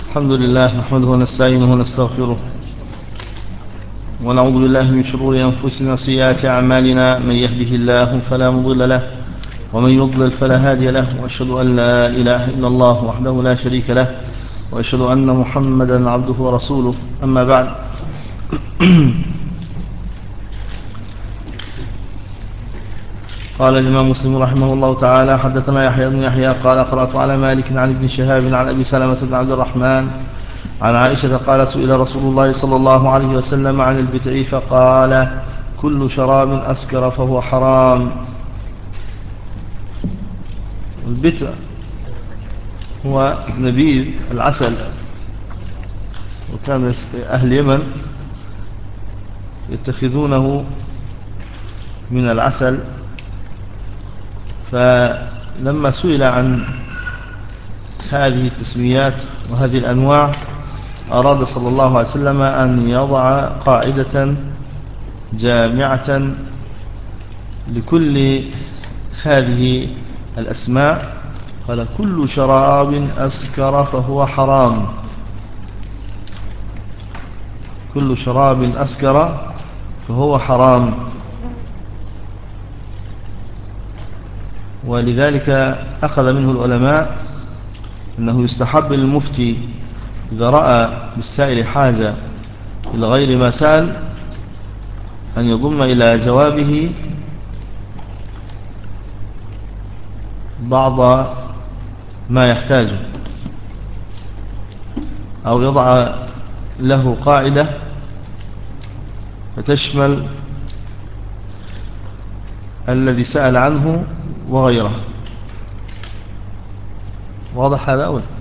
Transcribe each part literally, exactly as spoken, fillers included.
الحمد لله نحمده ونستعينه ونستغفره ونعوذ بالله من شرور أنفسنا وسيئات أعمالنا. من يهده الله فلا مضل له ومن يضلل فلا هادي له، وأشهد أن لا إله إلا الله وحده لا شريك له، وأشهد أن محمدا عبده ورسوله. أما بعد قال الإمام مسلم رحمه الله تعالى: حدثنا يحيى بن يحيى قال قرأت على مالك عن ابن شهاب عن أبي سلمة بن عبد الرحمن عن عائشة قالت: سئل رسول الله صلى الله عليه وسلم عن البتع فقال: كل شراب أسكر فهو حرام. البتع هو نبيذ العسل، وكان أهل اليمن يتخذونه من العسل، فلما سئل عن هذه التسميات وهذه الأنواع أراد صلى الله عليه وسلم أن يضع قاعدة جامعة لكل هذه الأسماء. قال: كل شراب أسكر فهو حرام. كل شراب أسكر فهو حرام. ولذلك أخذ منه العلماء أنه يستحب للمفتي إذا رأى بالسائل حاجة إلى غير ما سأل أن يضم إلى جوابه بعض ما يحتاجه، أو يضع له قاعدة فتشمل الذي سأل عنه وغيره. واضح هذا أول؟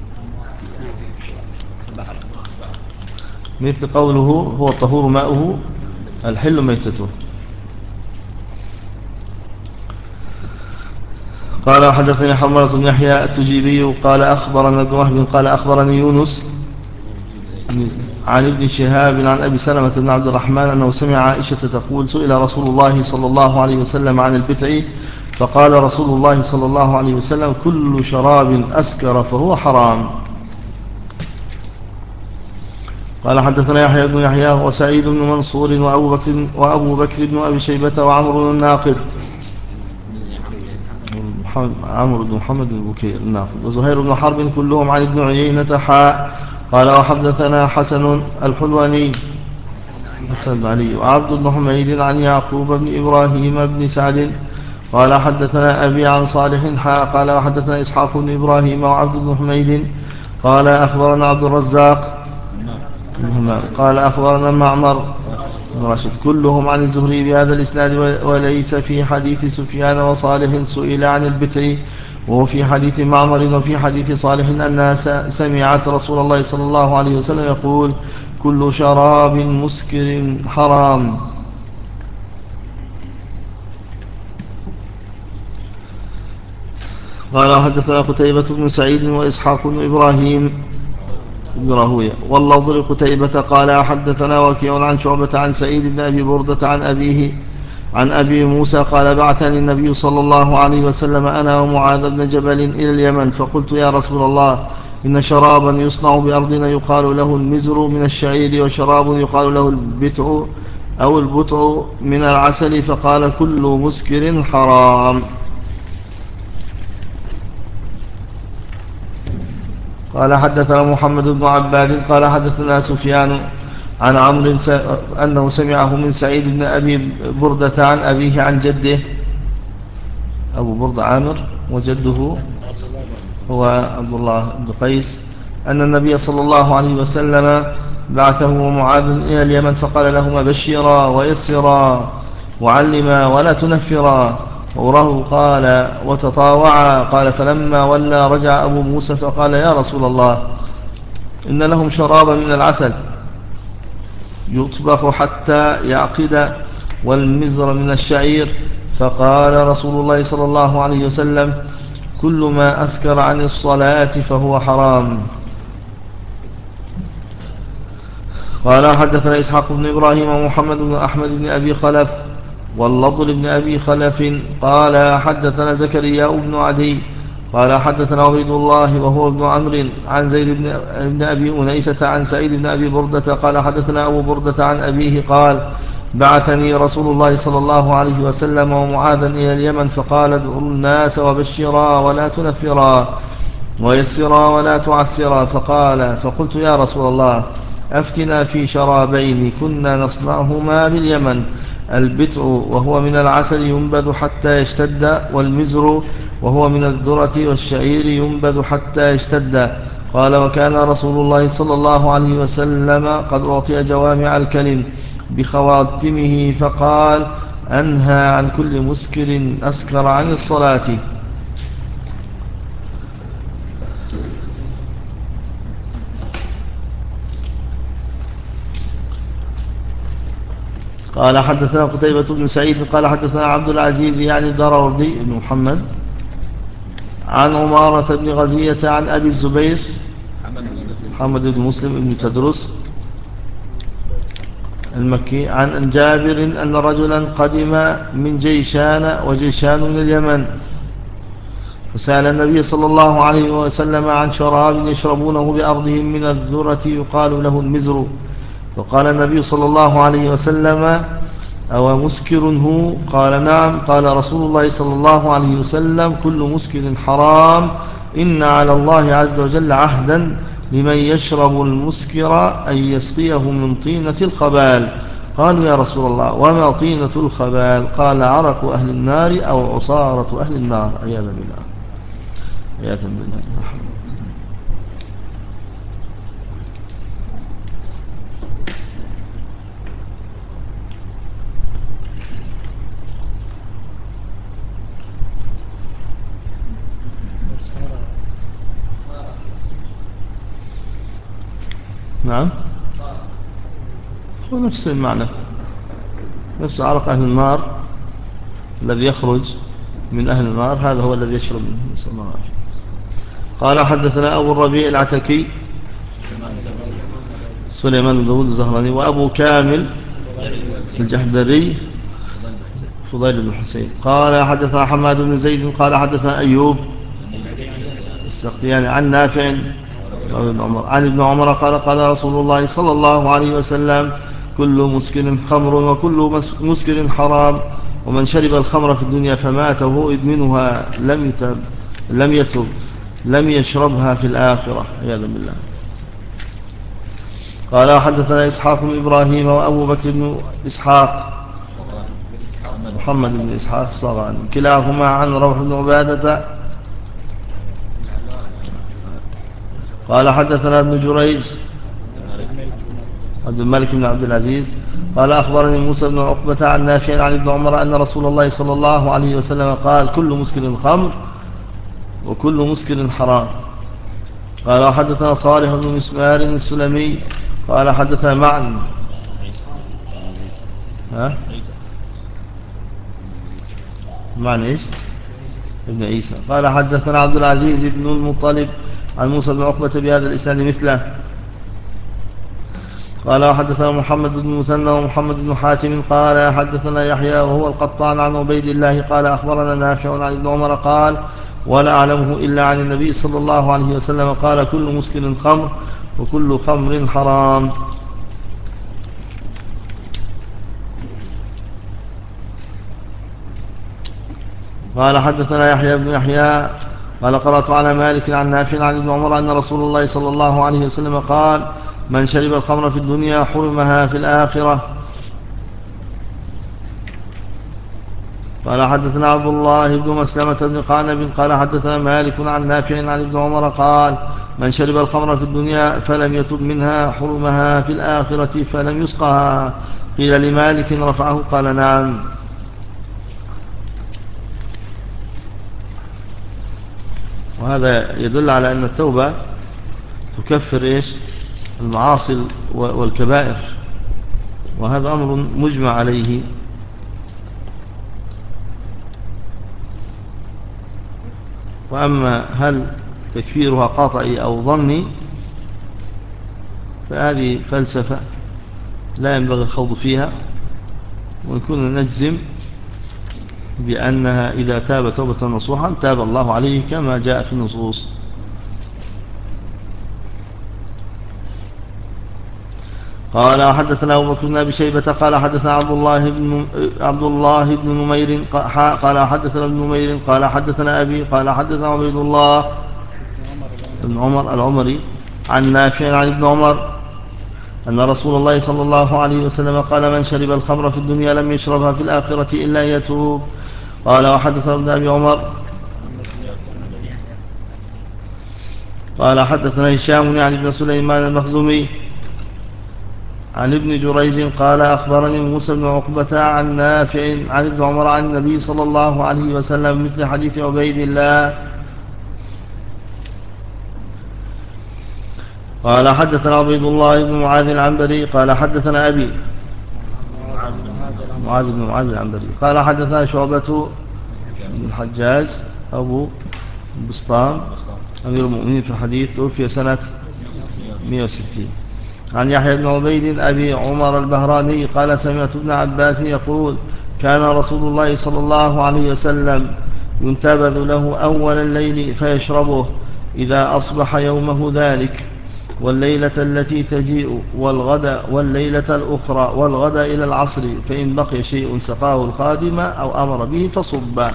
مثل قوله: هو الطهور ماؤه الحل ميتته. قال: حدثني حرملة بن يحيى التجيبي قال أخبرنا ابن وهب قال أخبرني يونس عن ابن شهاب عن أبي سلمة بن عبد الرحمن أنه سمع عائشة تقول: سئل رسول الله صلى الله عليه وسلم عن البتع فقال رسول الله صلى الله عليه وسلم: كل شراب أسكر فهو حرام. قال: حدثنا يحيى بن يحيى وسعيد بن منصور وأبو بكر, وأبو بكر بن أبي شيبة وعمر الناقد عمرو بن محمد بن بكير الناقد وزهير بن حرب كلهم عن ابن عيينة حاء. قال: وحدثنا حسن الحلواني حسن علي وعبد بن حميد عن يعقوب بن إبراهيم بن سعد قال: حدثنا أبي عن صالح حاء. قال: وحدثنا إسحاق بن إبراهيم وعبد بن حميد قال: أخبرنا عبد الرزاق قال: أخبرنا معمر بن راشد كلهم عن الزهري بهذا الإسناد، وليس في حديث سفيان وصالح سئل عن البتع، وهو في حديث معمر وفي حديث صالح أنها سمعت رسول الله صلى الله عليه وسلم يقول: كل شراب مسكر حرام. قال: حدثنا قتيبة بن سعيد وإسحاق بن إبراهيم بن راهويه واللفظ لقتيبة قال: حدثنا وكيع عن شعبة عن سعيد بن أبي بردة عن أبيه عن أبي موسى قال: بعثني النبي صلى الله عليه وسلم أنا ومعاذ بن جبل إلى اليمن، فقلت: يا رسول الله، إن شرابا يصنع بأرضنا يقال له المزر من الشعير، وشراب يقال له البتع أو البتع من العسل، فقال: كل مسكر حرام. قال: حدثنا محمد بن عباد قال: حدثنا سفيان عن عمرو أنه سمعه من سعيد بن أبي بردة عن أبيه عن جده. أبو بردة عامر وجده هو عبد الله بن قيس، أن النبي صلى الله عليه وسلم بعثه ومعاذ إلى اليمن، فقال لهما: بشرا ويسرا وعلما ولا تنفرا. وراه قال: وتطاوعا. قال: فلما ولى رجع أبو موسى فقال: يا رسول الله، إن لهم شرابا من العسل يطبخ حتى يعقد، والمزر من الشعير. فقال رسول الله صلى الله عليه وسلم: كل ما أسكر عن الصلاة فهو حرام. قال: حدثنا إسحاق بن إبراهيم ومحمد بن أحمد بن أبي خلف واللضل بن أبي خلف قال: حدثنا زكريا بن عدي قال حدثنا عبيد الله وهو ابن عمرو عن زيد بن, بن أبي أنيسة عن سعيد بن أبي بردة قال حدثنا أبو بردة عن أبيه قال بعثني رسول الله صلى الله عليه وسلم ومعاذا إلى اليمن فقال ادعوا الناس وبشرا ولا تنفرا ويسرا ولا تعسرا فقال فقلت يا رسول الله أفتنا في شرابين كنا نصنعهما باليمن البتع وهو من العسل ينبذ حتى يشتد والمزر وهو من الذرة والشعير ينبذ حتى يشتد قال وكان رسول الله صلى الله عليه وسلم قد أعطي جوامع الكلم بخواتمه فقال أنهى عن كل مسكر أسكر عن الصلاة. قال حدثنا قتيبة بن سعيد قال حدثنا عبد العزيز يعني الدراوردي بن محمد عن عمارة بن غزية عن أبي الزبير محمد بن مسلم بن تدرس المكي عن جابر أن رجلا قدم من جيشان وجيشان من اليمن فسأل النبي صلى الله عليه وسلم عن شراب يشربونه بأرضهم من الذرة يقال له المزر فقال النبي صلى الله عليه وسلم أو مسكر هو قال نعم قال رسول الله صلى الله عليه وسلم كل مسكر حرام إن على الله عز وجل عهدا لمن يشرب المسكر أن يسقيه من طينة الخبال قالوا يا رسول الله وما طينة الخبال قال عرق أهل النار أو عصارة أهل النار عياذا بالله عياذا بالله. نعم هو نفس المعنى نفس عرق أهل النار الذي يخرج من أهل النار هذا هو الذي يشرب منه نسأل الله العافية. قال حدثنا أبو الربيع العتكي سليمان بن داود الزهراني وأبو كامل الجحدري فضيل بن حسين قال حدثنا حماد بن زيد قال حدثنا أيوب السختياني عن نافع عن ابن عمر قال قال رسول الله صلى الله عليه وسلم كل مسكر خمر وكل مسكر حرام ومن شرب الخمر في الدنيا فمات وهو يدمنها لم يتب لم يتب لم يشربها في الآخرة عياذا بالله. قال حدثنا إسحاق بن إبراهيم وأبو بكر بن إسحاق محمد بن إسحاق الصغاني كلاهما عن روح بن عبادة قال حدثنا ابن جريج عبد الملك بن عبد العزيز قال أخبرني موسى بن عقبة عن نافع عن ابن عمر أن رسول الله صلى الله عليه وسلم قال كل مسكر خمر وكل مسكر حرام. قال حدثنا صالح بن مسمار السلمي قال حدثنا معن ها معن إيش ابن عيسى قال حدثنا عبد العزيز بن المطلب عن موسى بن عقبة بهذا الإسناد مثله. قال حدثنا محمد بن مثنى ومحمد بن حاتم قال حدثنا يحيى وهو القطان عن عبيد الله قال أخبرنا نافع عن ابن عمر قال ولا أعلمه إلا عن النبي صلى الله عليه وسلم قال كل مسكر خمر وكل خمر حرام. قال حدثنا يحيى بن يحيى قال قرأت على مالك عن نافع عن ابن عمر أن رسول الله صلى الله عليه وسلم قال من شرب الخمر في الدنيا حرمها في الآخرة. قال حدثنا عبد الله بن مسلمة بن قعنب قال حدثنا مالك عن نافع عن ابن عمر قال من شرب الخمر في الدنيا فلم يتب منها حرمها في الآخرة فلم يسقها. قيل لمالك رفعه قال نعم. وهذا يدل على أن التوبة تكفر إيش المعاصي والكبائر وهذا أمر مجمع عليه. وأما هل تكفيرها قاطعي أو ظني فهذه فلسفة لا ينبغي الخوض فيها وإن كنا نجزم بأنها إذا تاب توبة نصوحا تاب الله عليه كما جاء في النصوص. قال حدثنا أبو بكر بن أبي شيبة قال حدثنا عبد الله بن عبد الله بن نمير قال حدثنا ابن نمير قال حدثنا أبي قال حدثنا عبيد الله بن عمر العمري عن نافع عن ابن عمر أن رسول الله صلى الله عليه وسلم قال من شرب الخمر في الدنيا لم يشربها في الآخرة إلا يتوب. قال وحدثنا ابن أبي عمر قال حدثنا هشام يعني ابن سليمان المخزومي عن ابن جريج قال أخبرني موسى بن عقبة عن نافع عن ابن عمر عن النبي صلى الله عليه وسلم مثل حديث عبيد الله. قال حدثنا عبيد الله بن معاذ العنبري قال حدثنا أبي معاذ بن معاذ العنبري قال حدثنا شعبة بن الحجاج أبو بسطام أمير المؤمنين في الحديث توفي سنة مئة وستين عن يحيى بن عبيد أبي عمر البهراني قال سمعت ابن عباس يقول كان رسول الله صلى الله عليه وسلم ينتبذ له أول الليل فيشربه إذا أصبح يومه ذلك والليلة التي تجيء والغد والليلة الأخرى والغد إلى العصر فإن بقي شيء سقاه الخادم أو أمر به فصبه.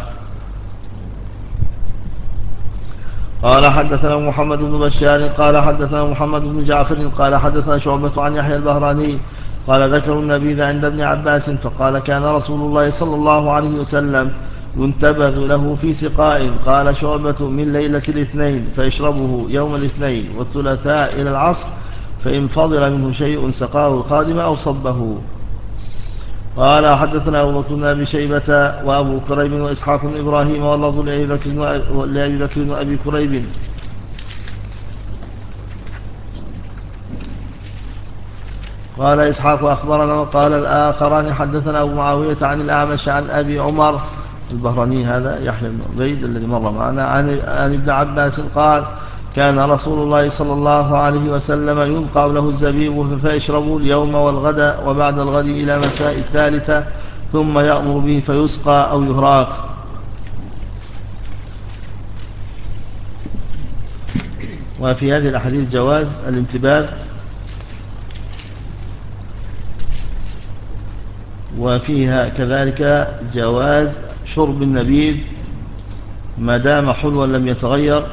قال حدثنا محمد بن بشار قال حدثنا محمد بن جعفر قال حدثنا شعبة عن يحيى البهراني قال ذكروا النبيذ عند ابن عباس فقال كان رسول الله صلى الله عليه وسلم ينتبذ له في سقاء. قال شعبة من ليلة الاثنين فيشربه يوم الاثنين والثلاثاء إلى العصر فإن فضل منه شيء سقاه الخادم أو صبه. قال حدثنا أبو بكر بن أبي شيبة وأبو كريب وإسحاق بن إبراهيم واللفظ لأبي بكر وأبي كريب قال إسحاق أخبرنا وقال الآخران حدثنا أبو معاوية عن الأعمش عن أبي عمر البهراني هذا يحيى بن عبيد الذي مر معنا عن ابن عباس قال كان رسول الله صلى الله عليه وسلم ينقع له الزبيب فيشرب اليوم والغد وبعد الغد إلى مساء الثالثة ثم يأمر به فيسقى أو يهراق. وفي هذه الأحاديث جواز الانتباذ وفيها كذلك جواز شرب النبيذ ما دام حلوا لم يتغير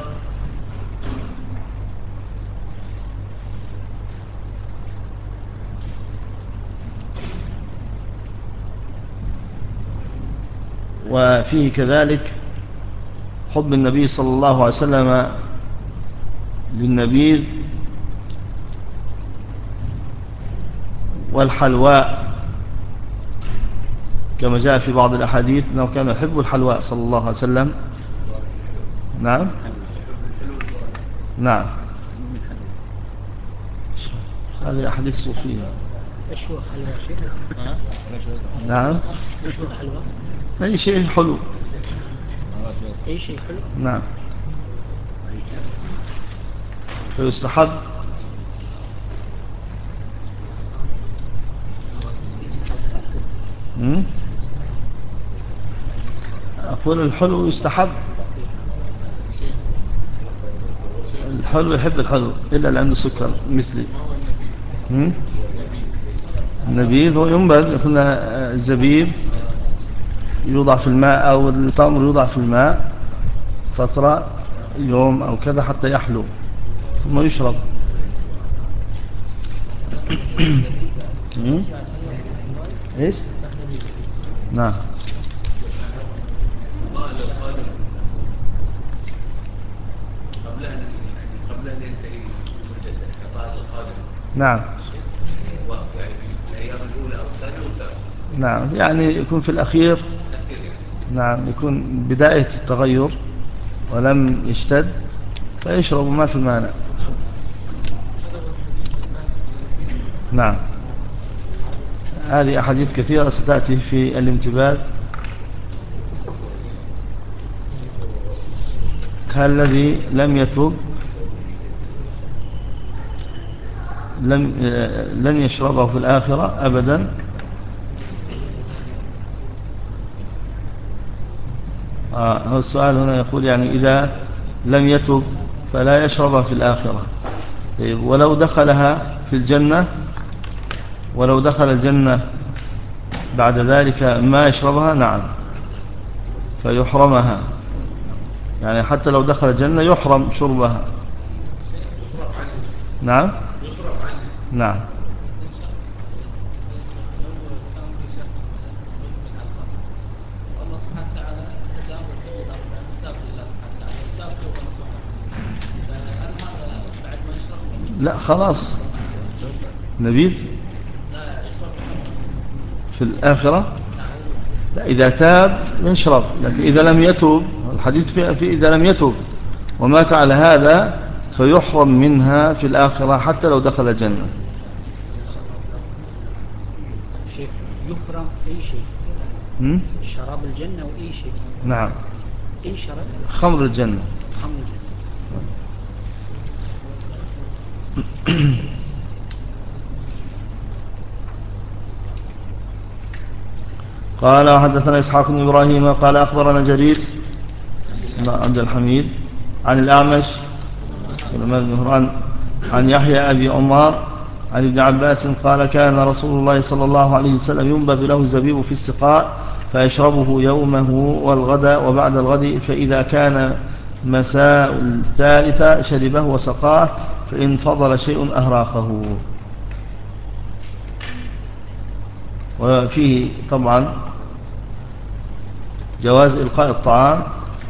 وفيه كذلك حب النبي صلى الله عليه وسلم للنبيذ والحلواء كما جاء في بعض الأحاديث أنه كان يحب الحلواء صلى الله عليه وسلم. نعم نعم هذه أحاديث صوفية. ايش هو حلوى شيء؟ نعم ايش هو حلوى؟ أي شيء حلو. اي شيء حلو. نعم فيستحب أقول الحلو يستحب. الحلو يحب الحلو إلا اللي عنده سكر مثلي. النبيذ هو ينبذ. يكون الزبيب يوضع في الماء أو التمر يوضع في الماء فترة يوم أو كذا حتى يحلو ثم يشرب. إيش؟ نعم نعم نعم يعني يكون في الأخير. نعم يكون بداية التغير ولم يشتد فيشرب ما في المانع. نعم هذه أحاديث كثيرة ستأتي في الانتباه. هل الذي لم يتوب لم لن يشربه في الآخرة أبدا. آه هو السؤال هنا يقول يعني إذا لم يتب فلا يشربها في الآخرة. طيب ولو دخلها في الجنة، ولو دخل الجنة بعد ذلك ما يشربها، نعم، فيحرمها، يعني حتى لو دخل الجنة يحرم شربها. نعم نعم. لا خلاص نبيذ في الآخرة. لا إذا تاب يشرب، لكن إذا لم يتوب، الحديث في, في إذا لم يتوب ومات على هذا فيحرم منها في الآخرة حتى لو دخل الجنة. شيخ يحرم أي شيء، شراب الجنة وأي شيء. نعم، أي شراب، خمر الجنة. خمر الجنة. قال وحدثنا إسحاق بن إبراهيم قال أخبرنا جرير عبد الحميد عن الأعمش سليمان بن مهران عن يحيى أبي عمار عن ابن عباس قال كان رسول الله صلى الله عليه وسلم ينبذ له الزبيب في السقاء فيشربه يومه والغد وبعد الغد، فإذا كان مساء الثالثة شربه وسقاه، فإن فضل شيء أهراقه. وفيه طبعا جواز إلقاء الطعام،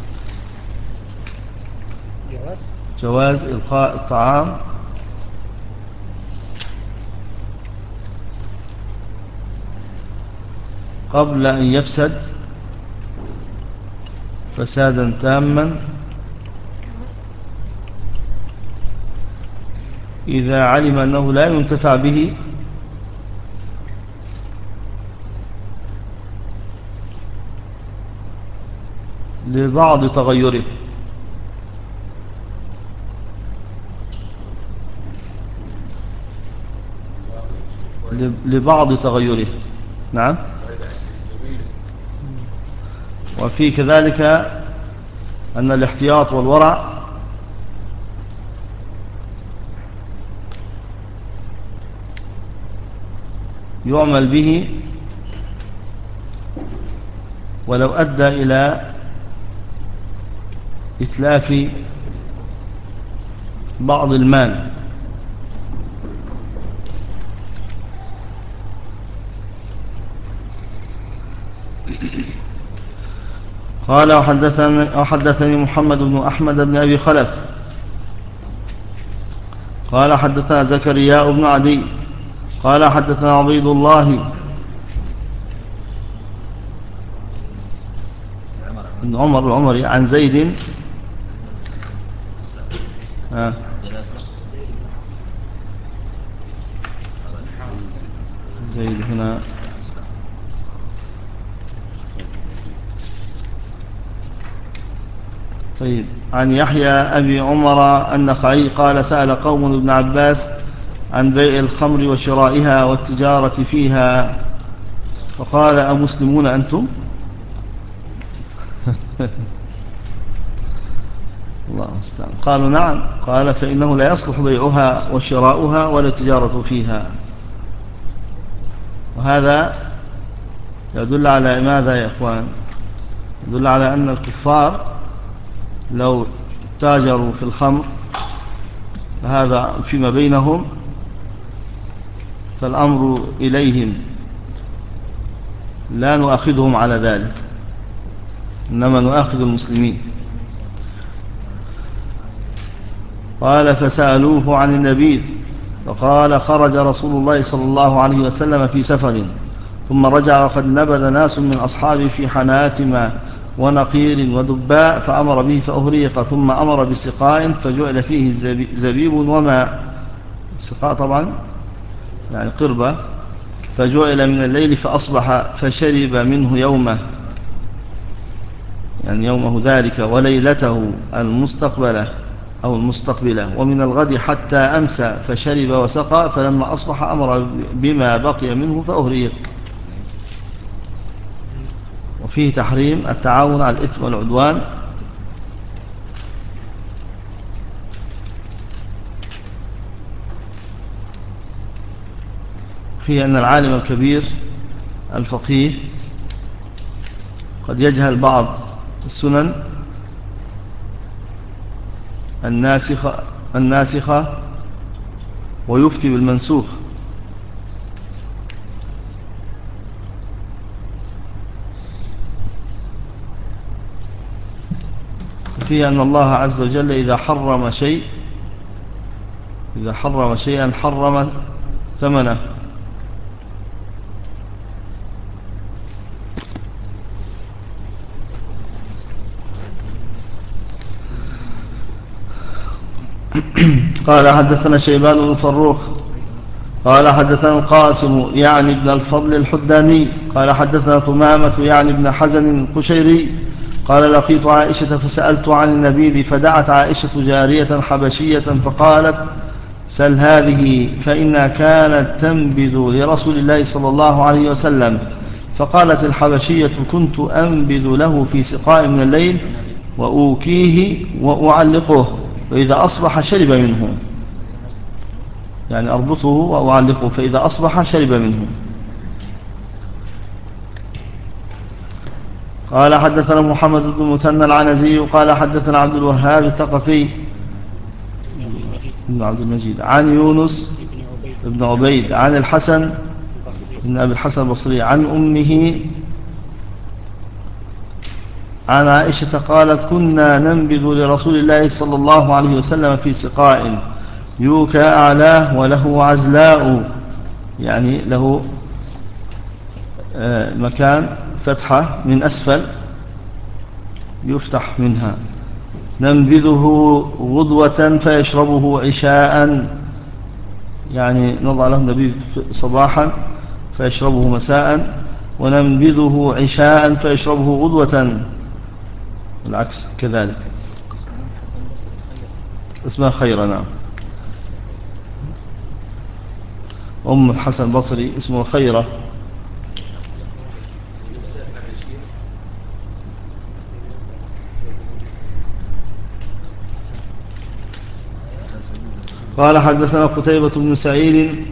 جواز جواز إلقاء الطعام قبل أن يفسد فسادا تاما إذا علم أنه لا ينتفع به لبعض تغيره، لبعض تغيره. نعم. وفي كذلك أن الاحتياط والورع يعمل به ولو أدى إلى إتلاف بعض المال. قال وحدثني, وحدثني محمد بن أحمد بن أبي خلف قال حدثنا زكريا بن عدي قال حدثنا عبيد الله بن عمر العمري عن زيد آه زيد هنا طيب. عن يحيى أبي عمر النخعي قال سأل قوم ابن عباس عن بيع الخمر وشرائها والتجارة فيها، فقال أمسلمون أنتم؟ الله المستعان. قالوا نعم. قال فإنه لا يصلح بيعها وشراؤها ولا التجارة فيها. وهذا يدل على ماذا يا إخوان؟ يدل على أن الكفار لو تاجروا في الخمر فهذا فيما بينهم، فالأمر إليهم، لا نؤاخذهم على ذلك، إنما نؤاخذ المسلمين. قال فسألوه عن النبيذ فقال خرج رسول الله صلى الله عليه وسلم في سفر ثم رجع وقد نبذ ناس من أصحابه في حناتم ونقير ودباء فأمر به فأهريق، ثم أمر بسقاء فجعل فيه زبيب وماء. السقاء طبعا يعني قربة، فجعل من الليل فأصبح فشرب منه يومه، يعني يومه ذلك وليلته المستقبلة أو المستقبلة، ومن الغد حتى أمسى فشرب وسقى، فلما أصبح أمر بما بقي منه فأهريق. وفيه تحريم التعاون على الإثم والعدوان. فيه أن العالم الكبير الفقيه قد يجهل بعض السنن الناسخة, الناسخة ويفتي بالمنسوخ. فيه أن الله عز وجل إذا حرم شيء إذا حرم شيئا حرم ثمنه. قال حدثنا شيبان بن فروخ قال حدثنا القاسم يعني ابن الفضل الحداني قال حدثنا ثمامة يعني ابن حزن القشيري قال لقيت عائشة فسألت عن النبيذ فدعت عائشة جارية حبشية فقالت سل هذه فإنها كانت تنبذ لرسول الله صلى الله عليه وسلم. فقالت الحبشية كنت أنبذ له في سقاء من الليل وأوكيه وأعلقه فإذا أصبح شرب منه، يعني أربطه وأعلقه فإذا أصبح شرب منه. قال حدثنا محمد بن مثنى العنزي قال حدثنا عبد الوهاب الثقفي بن عبد المجيد عن يونس بن عبيد عن الحسن بن أبي الحسن البصري عن أمه عن عائشة قالت كنا ننبذ لرسول الله صلى الله عليه وسلم في سقاء يوكى أعلاه وله عزلاء، يعني له مكان فتحة من أسفل يفتح منها، ننبذه غدوة فيشربه عشاء، يعني نضع له النبيذ صباحا فيشربه مساء، وننبذه عشاء فيشربه غدوة العكس كذلك. اسمها خيرة. نعم، أم الحسن البصري اسمه خيرة. قال حدثنا قتيبة بن سعيد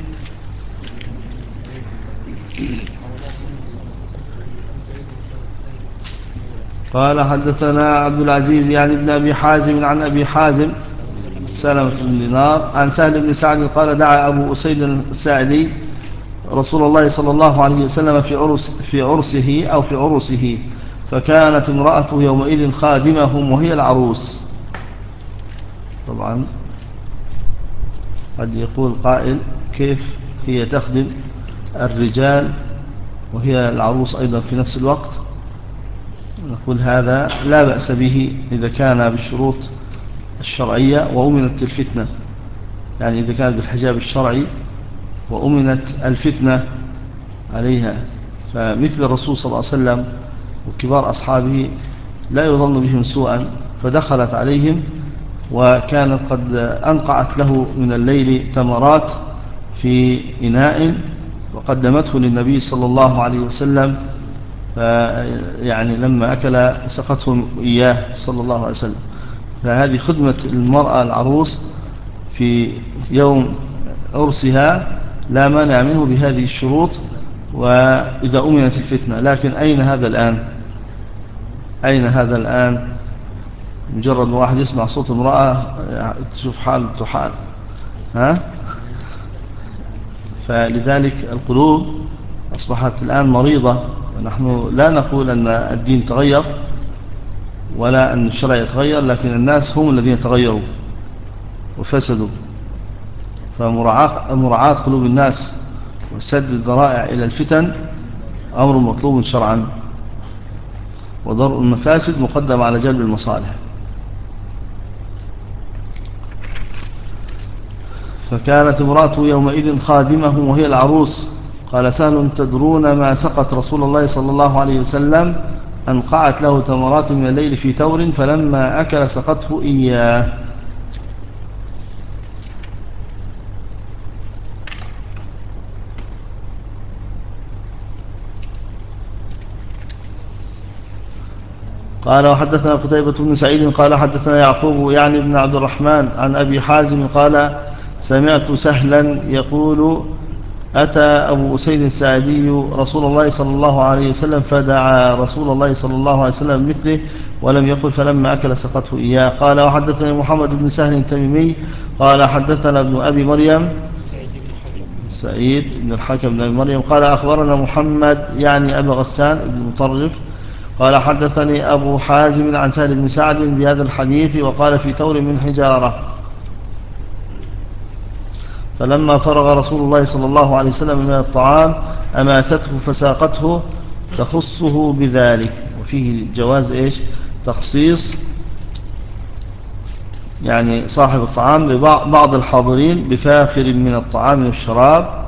قال حدثنا عبد العزيز يعني ابن أبي حازم عن أبي حازم سلمة بن دينار عن سهل بن سعد قال دعا أبو أسيد الساعدي رسول الله صلى الله عليه وسلم في عرس في عرسه أو في عرسه، فكانت امرأته يومئذ خادمهم وهي العروس. طبعا قد يقول قائل كيف هي تخدم الرجال وهي العروس أيضا في نفس الوقت؟ نقول هذا لا بأس به إذا كان بالشروط الشرعية وأمنت الفتنة، يعني إذا كانت بالحجاب الشرعي وأمنت الفتنة عليها. فمثل الرسول صلى الله عليه وسلم وكبار أصحابه لا يظن بهم سوءا، فدخلت عليهم وكانت قد أنقعت له من الليل تمرات في إناء وقدمته للنبي صلى الله عليه وسلم، يعني لما أكل سقته إياه صلى الله عليه وسلم. فهذه خدمة المرأة العروس في يوم عرسها لا مانع منه بهذه الشروط وإذا أمنت الفتنة. لكن أين هذا الآن؟ أين هذا الآن؟ مجرد ما واحد يسمع صوت امرأة تشوف حال تحال، ها؟ فلذلك القلوب أصبحت الآن مريضة. ونحن لا نقول أن الدين تغير ولا أن الشرع يتغير، لكن الناس هم الذين تغيروا وفسدوا. فمراعاة قلوب الناس وسد الذرائع إلى الفتن أمر مطلوب شرعا، وضرء المفاسد مقدم على جلب المصالح. فكانت امرأته يومئذ خادمه وهي العروس. قال سهل تدرون ما سقت رسول الله صلى الله عليه وسلم؟ أنقعت له تمرات من الليل في تور فلما أكل سقته إياه. قال وحدثنا قتيبة بن سعيد قال حدثنا يعقوب يعني بن عبد الرحمن عن أبي حازم قال سمعت سهلا يقول أتى أبو أسيد الساعدي رسول الله صلى الله عليه وسلم فدعا رسول الله صلى الله عليه وسلم مثله ولم يقل فلما أكل سقته إياه. قال وحدثني محمد بن سهل التميمي قال حدثنا ابن أبي مريم سعيد بن الحكم بن أبي مريم قال أخبرنا محمد يعني أبا غسان بن مطرف قال حدثني أبو حازم عن سهل بن سعد بهذا الحديث وقال في تور من حجارة. فلما فرغ رسول الله صلى الله عليه وسلم من الطعام أماتته فساقته تخصه بذلك. وفيه جواز إيش تخصيص يعني صاحب الطعام لبعض الحاضرين بفاخر من الطعام والشراب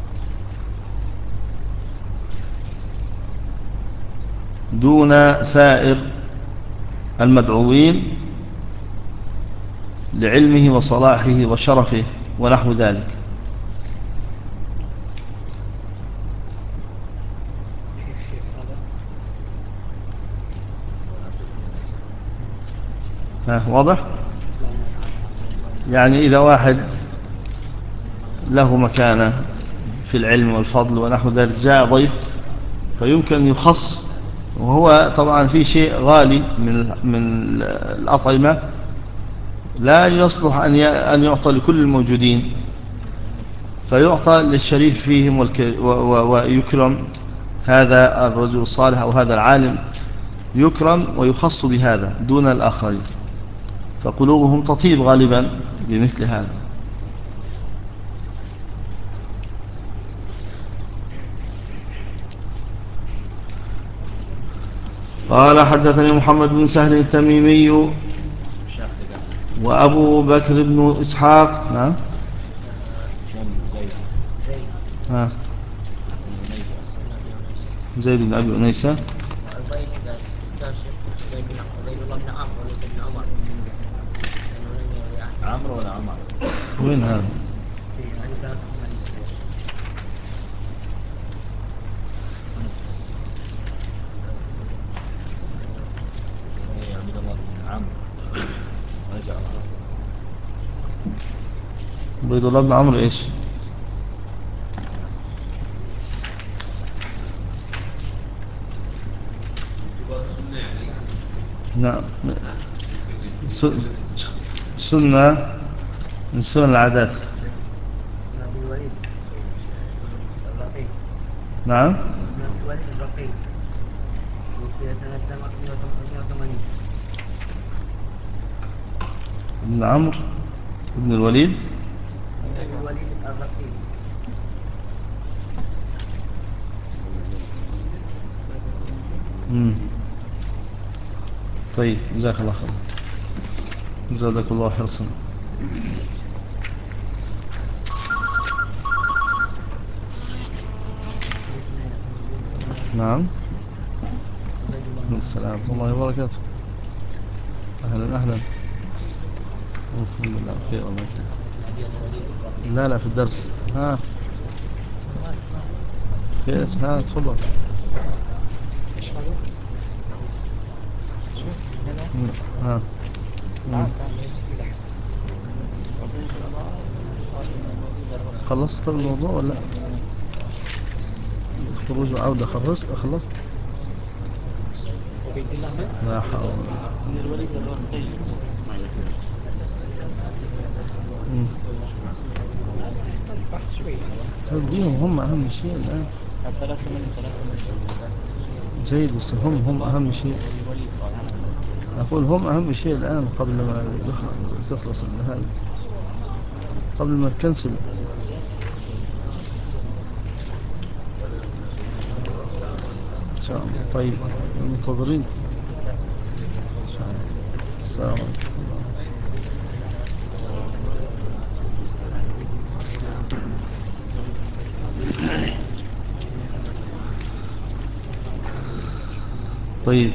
دون سائر المدعوين لعلمه وصلاحه وشرفه ونحو ذلك. ها واضح؟ يعني إذا واحد له مكانة في العلم والفضل ونحو ذلك جاء ضيف فيمكن يخص، وهو طبعا في شيء غالي من من الأطعمة لا يصلح أن يعطى لكل الموجودين، فيعطى للشريف فيهم ويكرم هذا الرجل الصالح أو هذا العالم يكرم ويخص بهذا دون الآخرين، فقلوبهم تطيب غالبا بمثل هذا. قال حدثني محمد بن سهل التميمي وأبو بكر بن إسحاق. نعم ها زيد بن أبي أنيسة وعبيد عبيد الله بن عمرو وليس بن عمر عمرو ولا عمر؟ وين هذا؟ عبد الله بن عمرو وليس عمر. عبيد الله بن عمرو ايش؟ نعم سنة من سنن العادات. أبو الوليد الرقيق. نعم أبو الوليد الرقيق توفي سنة مئة وثمانين. ابن عمرو ابن الوليد أبو الوليد الرقيق. امم طيب جزاك الله خير زادك الله حرصا. نعم السلام ورحمة الله وبركاته. أهلا أهلا الحمد لله بخير والله. لا لا في الدرس. ها خير ها تفضل. ها خلصت الموضوع ولا خروج وعودة؟ خلصت خلصت لا حول. تبديهم هم أهم شيء الآن. جيد بس هم هم أهم شيء. أقول هم أهم شيء الآن قبل ما تخلص هذا، قبل ما تكنسل. إن شاء الله. طيب منتظرين إن شاء الله. السلام عليكم. طيب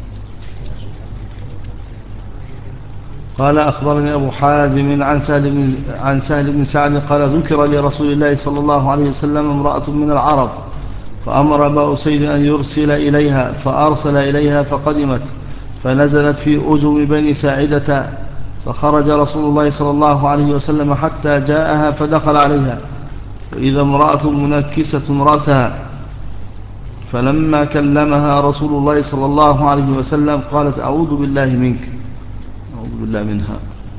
قال أخبرني أبو حازم عن سهل بن عن سهل بن سعد قال ذكر لرسول الله صلى الله عليه وسلم امرأة من العرب فأمر أبا أسيد أن يرسل إليها فأرسل إليها فقدمت فنزلت في أجم بني ساعدة، فخرج رسول الله صلى الله عليه وسلم حتى جاءها فدخل عليها، فإذا امرأة منكسة رأسها، فلما كلمها رسول الله صلى الله عليه وسلم قالت أعوذ بالله منك، أعوذ بالله منها.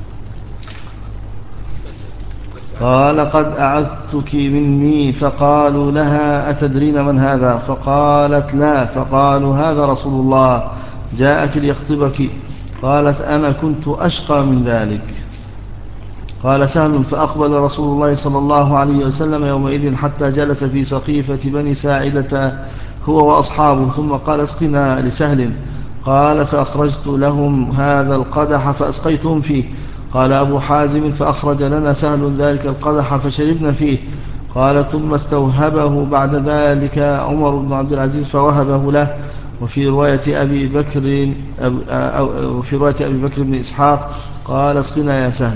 قال قد أعذتك مني، فقالوا لها أتدرين من هذا؟ فقالت لا، فقالوا هذا رسول الله جاءك ليخطبك. قالت أنا كنت أشقى من ذلك. قال سهل فأقبل رسول الله صلى الله عليه وسلم يومئذ حتى جلس في سقيفة بني ساعدة هو وأصحابه، ثم قال اسقنا لسهل. قال فأخرجت لهم هذا القدح فأسقيتهم فيه. قال أبو حازم فأخرج لنا سهل ذلك القدح فشربنا فيه. قال ثم استوهبه بعد ذلك عمر بن عبد العزيز فوهبه له. وفي رواية أبي بكر وفي رواية أبي بكر بن إسحاق قال اسقنا يا سهل.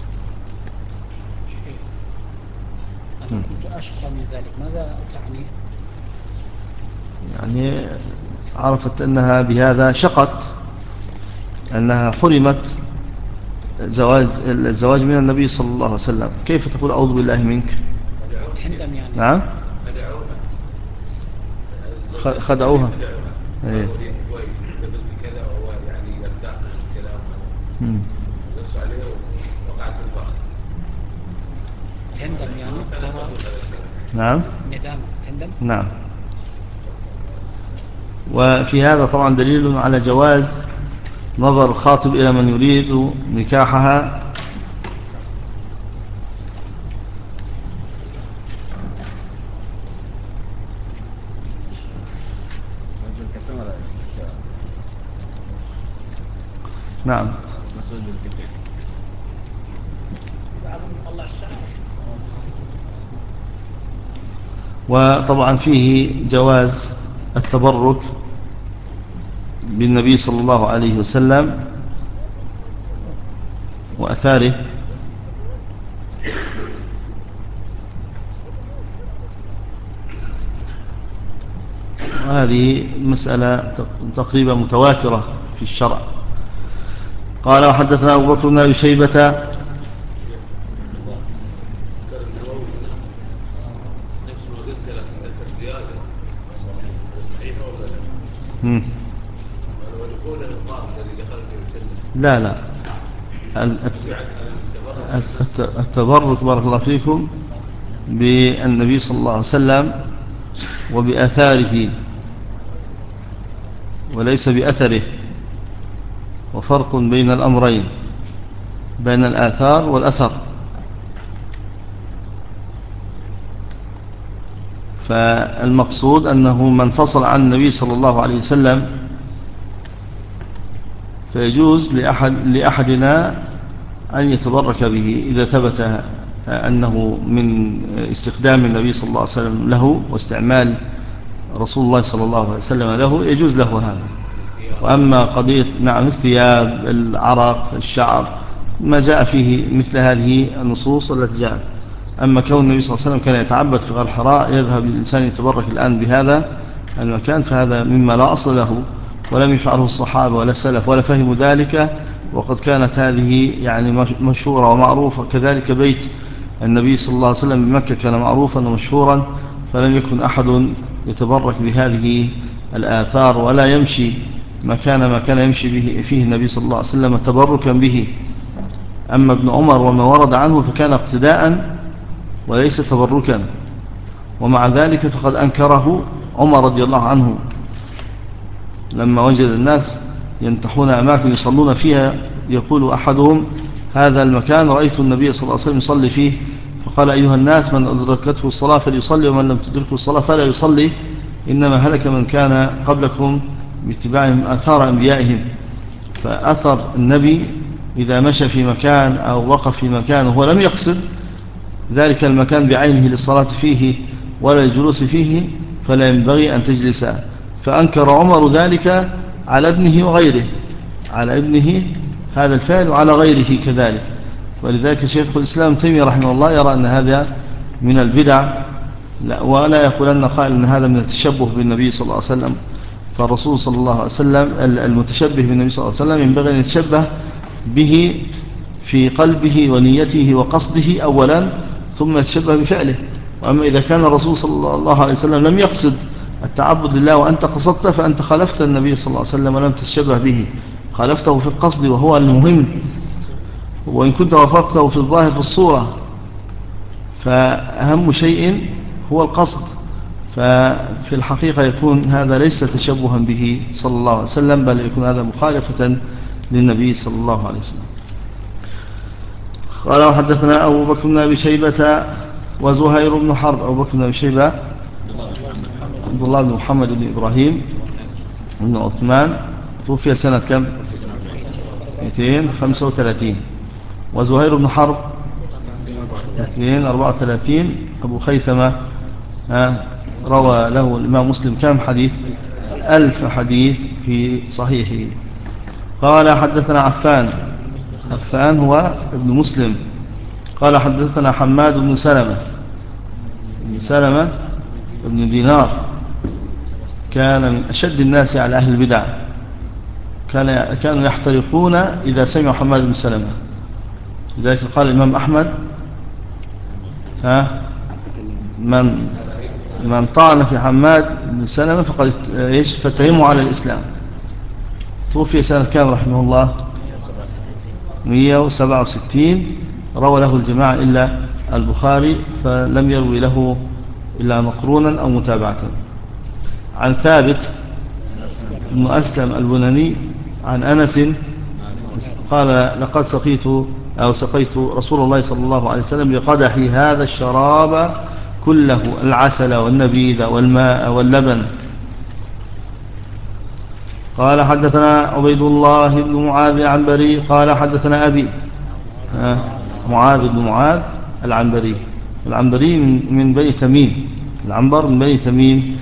أنا كنت أشقى من ذلك، ماذا تعني؟ يعني عرفت أنها بهذا شقت، أنها حرمت زواج الزواج من النبي صلى الله عليه وسلم. كيف تقول أعوذ بالله منك؟ تندم يعني. نعم خدعوها. ايه تندم يعني. نعم ندامة تندم. نعم. وفي هذا طبعا دليل على جواز نظر الخاطب إلى من يريد نكاحها نعم. وطبعا فيه جواز التبرك بالنبي صلى الله عليه وسلم وأثاره، وهذه مسألة تقريبا متواترة في الشرع. قال وحدثنا أبو بكر بن أبي شيبة لا لا التبرك بارك الله فيكم بالنبي صلى الله عليه وسلم وبآثاره وليس بأثره، وفرق بين الأمرين، بين الآثار والأثر. فالمقصود أنه من فصل عن النبي صلى الله عليه وسلم فيجوز لأحد لأحدنا أن يتبرك به إذا ثبت أنه من استخدام النبي صلى الله عليه وسلم له واستعمال رسول الله صلى الله عليه وسلم له، يجوز له هذا. وأما قضية نعم الثياب، العرق، الشعر، ما جاء فيه مثل هذه النصوص التي جاءت. أما كون النبي صلى الله عليه وسلم كان يتعبد في غار حراء يذهب الإنسان يتبرك الآن بهذا المكان، فهذا مما لا أصل له، ولم يفعله الصحابة ولا السلف ولا فهموا ذلك. وقد كانت هذه يعني مشهورة ومعروفة. كذلك بيت النبي صلى الله عليه وسلم بمكة كان معروفا ومشهورا، فلم يكن أحد يتبرك بهذه الآثار ولا يمشي مكان ما كان يمشي به فيه النبي صلى الله عليه وسلم تبركا به. أما ابن عمر وما ورد عنه فكان اقتداء وليس تبركا، ومع ذلك فقد أنكره عمر رضي الله عنه لما وجد الناس ينتحون أماكن يصلون فيها، يقول أحدهم هذا المكان رأيت النبي صلى الله عليه وسلم يصلي فيه، فقال أيها الناس من أدركته الصلاة فليصلي ومن لم تدركه الصلاة فلا يصلي، إنما هلك من كان قبلكم باتباعهم آثار أنبيائهم. فأثر النبي إذا مشى في مكان أو وقف في مكان وهو لم يقصد ذلك المكان بعينه للصلاة فيه ولا الجلوس فيه فلا ينبغي أن تجلس. فأنكر عمر ذلك على ابنه وغيره، على ابنه هذا الفعل وعلى غيره كذلك. ولذلك شيخ الإسلام تيمية رحمه الله يرى أن هذا من البدع، لا ولا يقول أن قائل أن هذا من التشبه بالنبي صلى الله عليه وسلم. فالرسول صلى الله عليه وسلم المتشبه بالنبي صلى الله عليه وسلم ينبغي أن يتشبه به في قلبه ونيته وقصده أولا، ثم يتشبه بفعله. وأما إذا كان الرسول صلى الله عليه وسلم لم يقصد التعبد لله وأنت قصدت، فأنت خالفت النبي صلى الله عليه وسلم ولم تتشبه به، خالفته في القصد وهو المهم، وإن كنت وافقته في الظاهر في الصورة، فأهم شيء هو القصد. ففي الحقيقة يكون هذا ليس تشبها به صلى الله عليه وسلم، بل يكون هذا مخالفة للنبي صلى الله عليه وسلم. قال وحدثنا أبو بكر بن أبي شيبة وزهير بن حرب. أبو بكر بن أبي شيبة عبد الله بن محمد بن إبراهيم بن عثمان، توفي سنة كم؟ مئتين وخمسة وثلاثين. وزهير بن حرب مئتين وأربعة وثلاثين. أبو خيثمة روى له الإمام مسلم كم حديث؟ ألف حديث في صحيحه. قال حدثنا عفان. عفان هو ابن مسلم. قال حدثنا حماد بن سلمة بن سلمة بن دينار، كان من أشد الناس على أهل البدع، كان كانوا يحترقون إذا سمعوا حماد بن سلمة. لذلك قال الإمام أحمد ها من من طعن في حماد بن سلمة فقد ايش فاتهمه على الإسلام. توفي سنة كام رحمه الله؟ مئة وسبعة وستين. روى له الجماعة إلا البخاري، فلم يروي له إلا مقرونا أو متابعة. عن ثابت بن أسلم البناني عن أنس قال لقد سقيت أو سقيت رسول الله صلى الله عليه وسلم بقدحي هذا الشراب كله، العسل والنبيذ والماء واللبن. قال حدثنا عبيد الله بن معاذ العنبري قال حدثنا أبي معاذ بن معاذ العنبري. العنبري من بني تميم، العنبر من بني تميم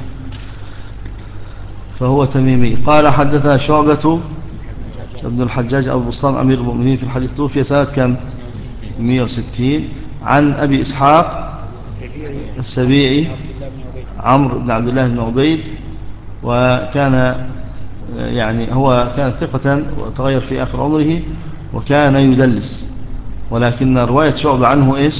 فهو تميمي. قال حدثنا شعبة ابن الحجاج أبو بسطام أمير المؤمنين في الحديث، توفي سنة كم؟ مئة وستين. عن أبي إسحاق السبيعي عمرو بن عبد الله بن عبيد، وكان يعني هو كان ثقة وتغير في آخر عمره، وكان يدلس، ولكن رواية شعبة عنه إيش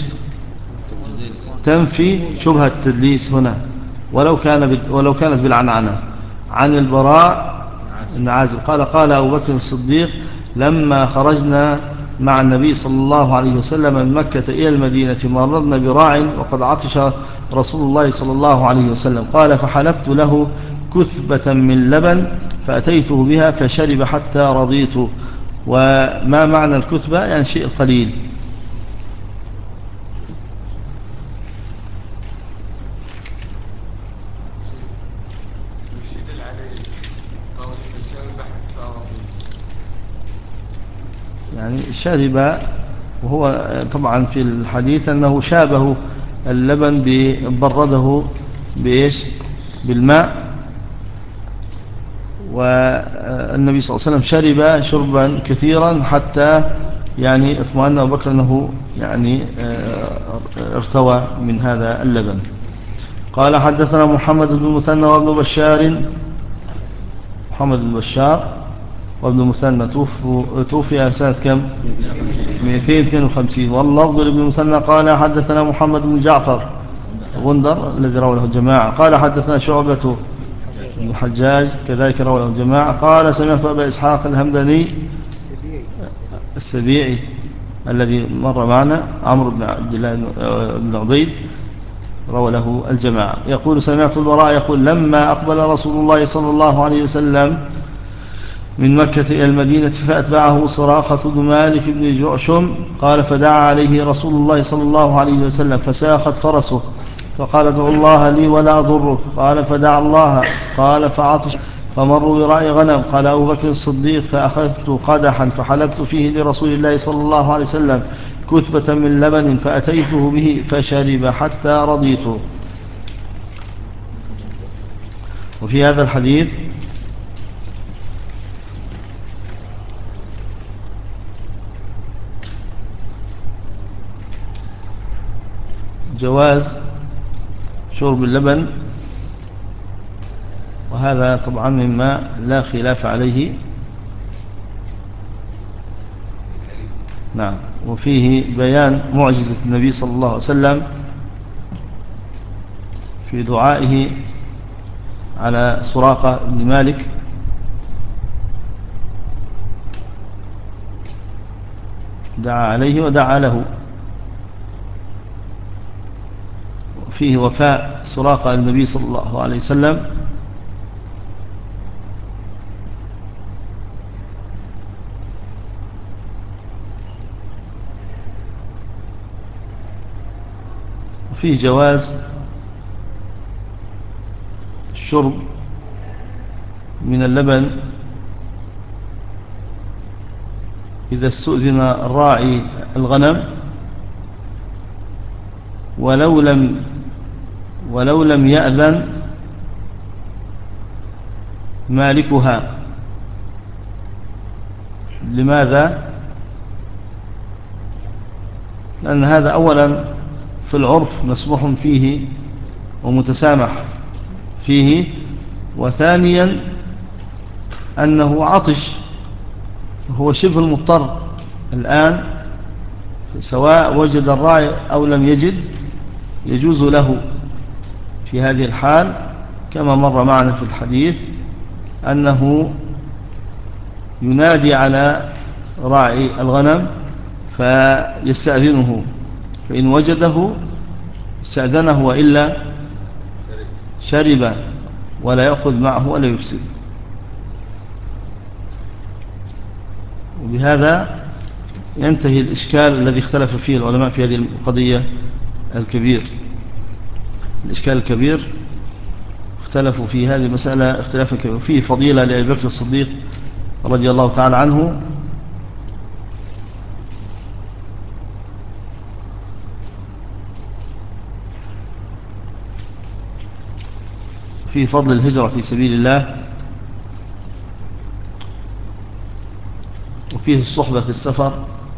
تنفي شبهة التدليس هنا، ولو كان ولو كانت بالعنعنة. عن البراء بن عازب قال قال أبو بكر الصديق لما خرجنا مع النبي صلى الله عليه وسلم من مكة إلى المدينة مررنا براع وقد عطش رسول الله صلى الله عليه وسلم، قال فحلبت له كثبة من لبن فأتيته بها فشرب حتى رضيت. وما معنى الكثبة؟ يعني شيء قليل. يعني شرب، وهو طبعا في الحديث أنه شابه اللبن برده بإيش بالماء، والنبي صلى الله عليه وسلم شرب شربا كثيرا حتى يعني اطمأن أبو بكر أنه يعني ارتوى من هذا اللبن. قال حدثنا محمد بن مثنى وابن بشار. محمد بن بشار وابن مثنى توفي سنة كم؟ مئتين واثنين وخمسين. واللفظ لابن مثنى قال حدثنا محمد بن جعفر غندر الذي روى له الجماعة. قال حدثنا شعبة بن الحجاج كذلك روى له الجماعة. قال سمعت أبا إسحاق الهمداني السبيعي الذي مر معنا عمرو بن عبد الله بن عبيد روى له الجماعة يقول سمعت البراء يقول لما أقبل رسول الله صلى الله عليه وسلم من مكة إلى المدينة فأتبعه صراخة بن مالك بن جعشم قال فدعا عليه رسول الله صلى الله عليه وسلم فساخت فرسه فقال ادعو الله لي ولا أضرك، قال فدعا الله، قال فعطش فمروا براعي غنم، قال أبو بكر الصديق فأخذت قدحا فحلبت فيه لرسول الله صلى الله عليه وسلم كثبة من لبن فأتيته به فشرب حتى رضيت. وفي هذا الحديث جواز شرب اللبن وهذا طبعا مما لا خلاف عليه. نعم. وفيه بيان معجزة النبي صلى الله عليه وسلم في دعائه على سراقة بن مالك دعا عليه ودعا له. وفيه وفاء سراقة النبي صلى الله عليه وسلم وفيه جواز الشرب من اللبن إذا استؤذن الراعي الغنم ولو لم ولو لم يأذن مالكها. لماذا؟ لأن هذا أولا في العرف مسموح فيه ومتسامح فيه، وثانيا أنه عطش، هو شبه المضطر الآن، سواء وجد الراعي أو لم يجد يجوز له في هذه الحال كما مر معنا في الحديث أنه ينادي على راعي الغنم فيستأذنه، فإن وجده استأذنه وإلا شرب ولا يأخذ معه ولا يفسد. وبهذا ينتهي الإشكال الذي اختلف فيه العلماء في هذه القضية الكبير. الإشكال الكبير اختلفوا في هذه المسألة اختلافا كبيرا. فيه فضيلة لأبي بكر الصديق رضي الله تعالى عنه، في فضل الهجرة في سبيل الله، وفيه الصحبة في السفر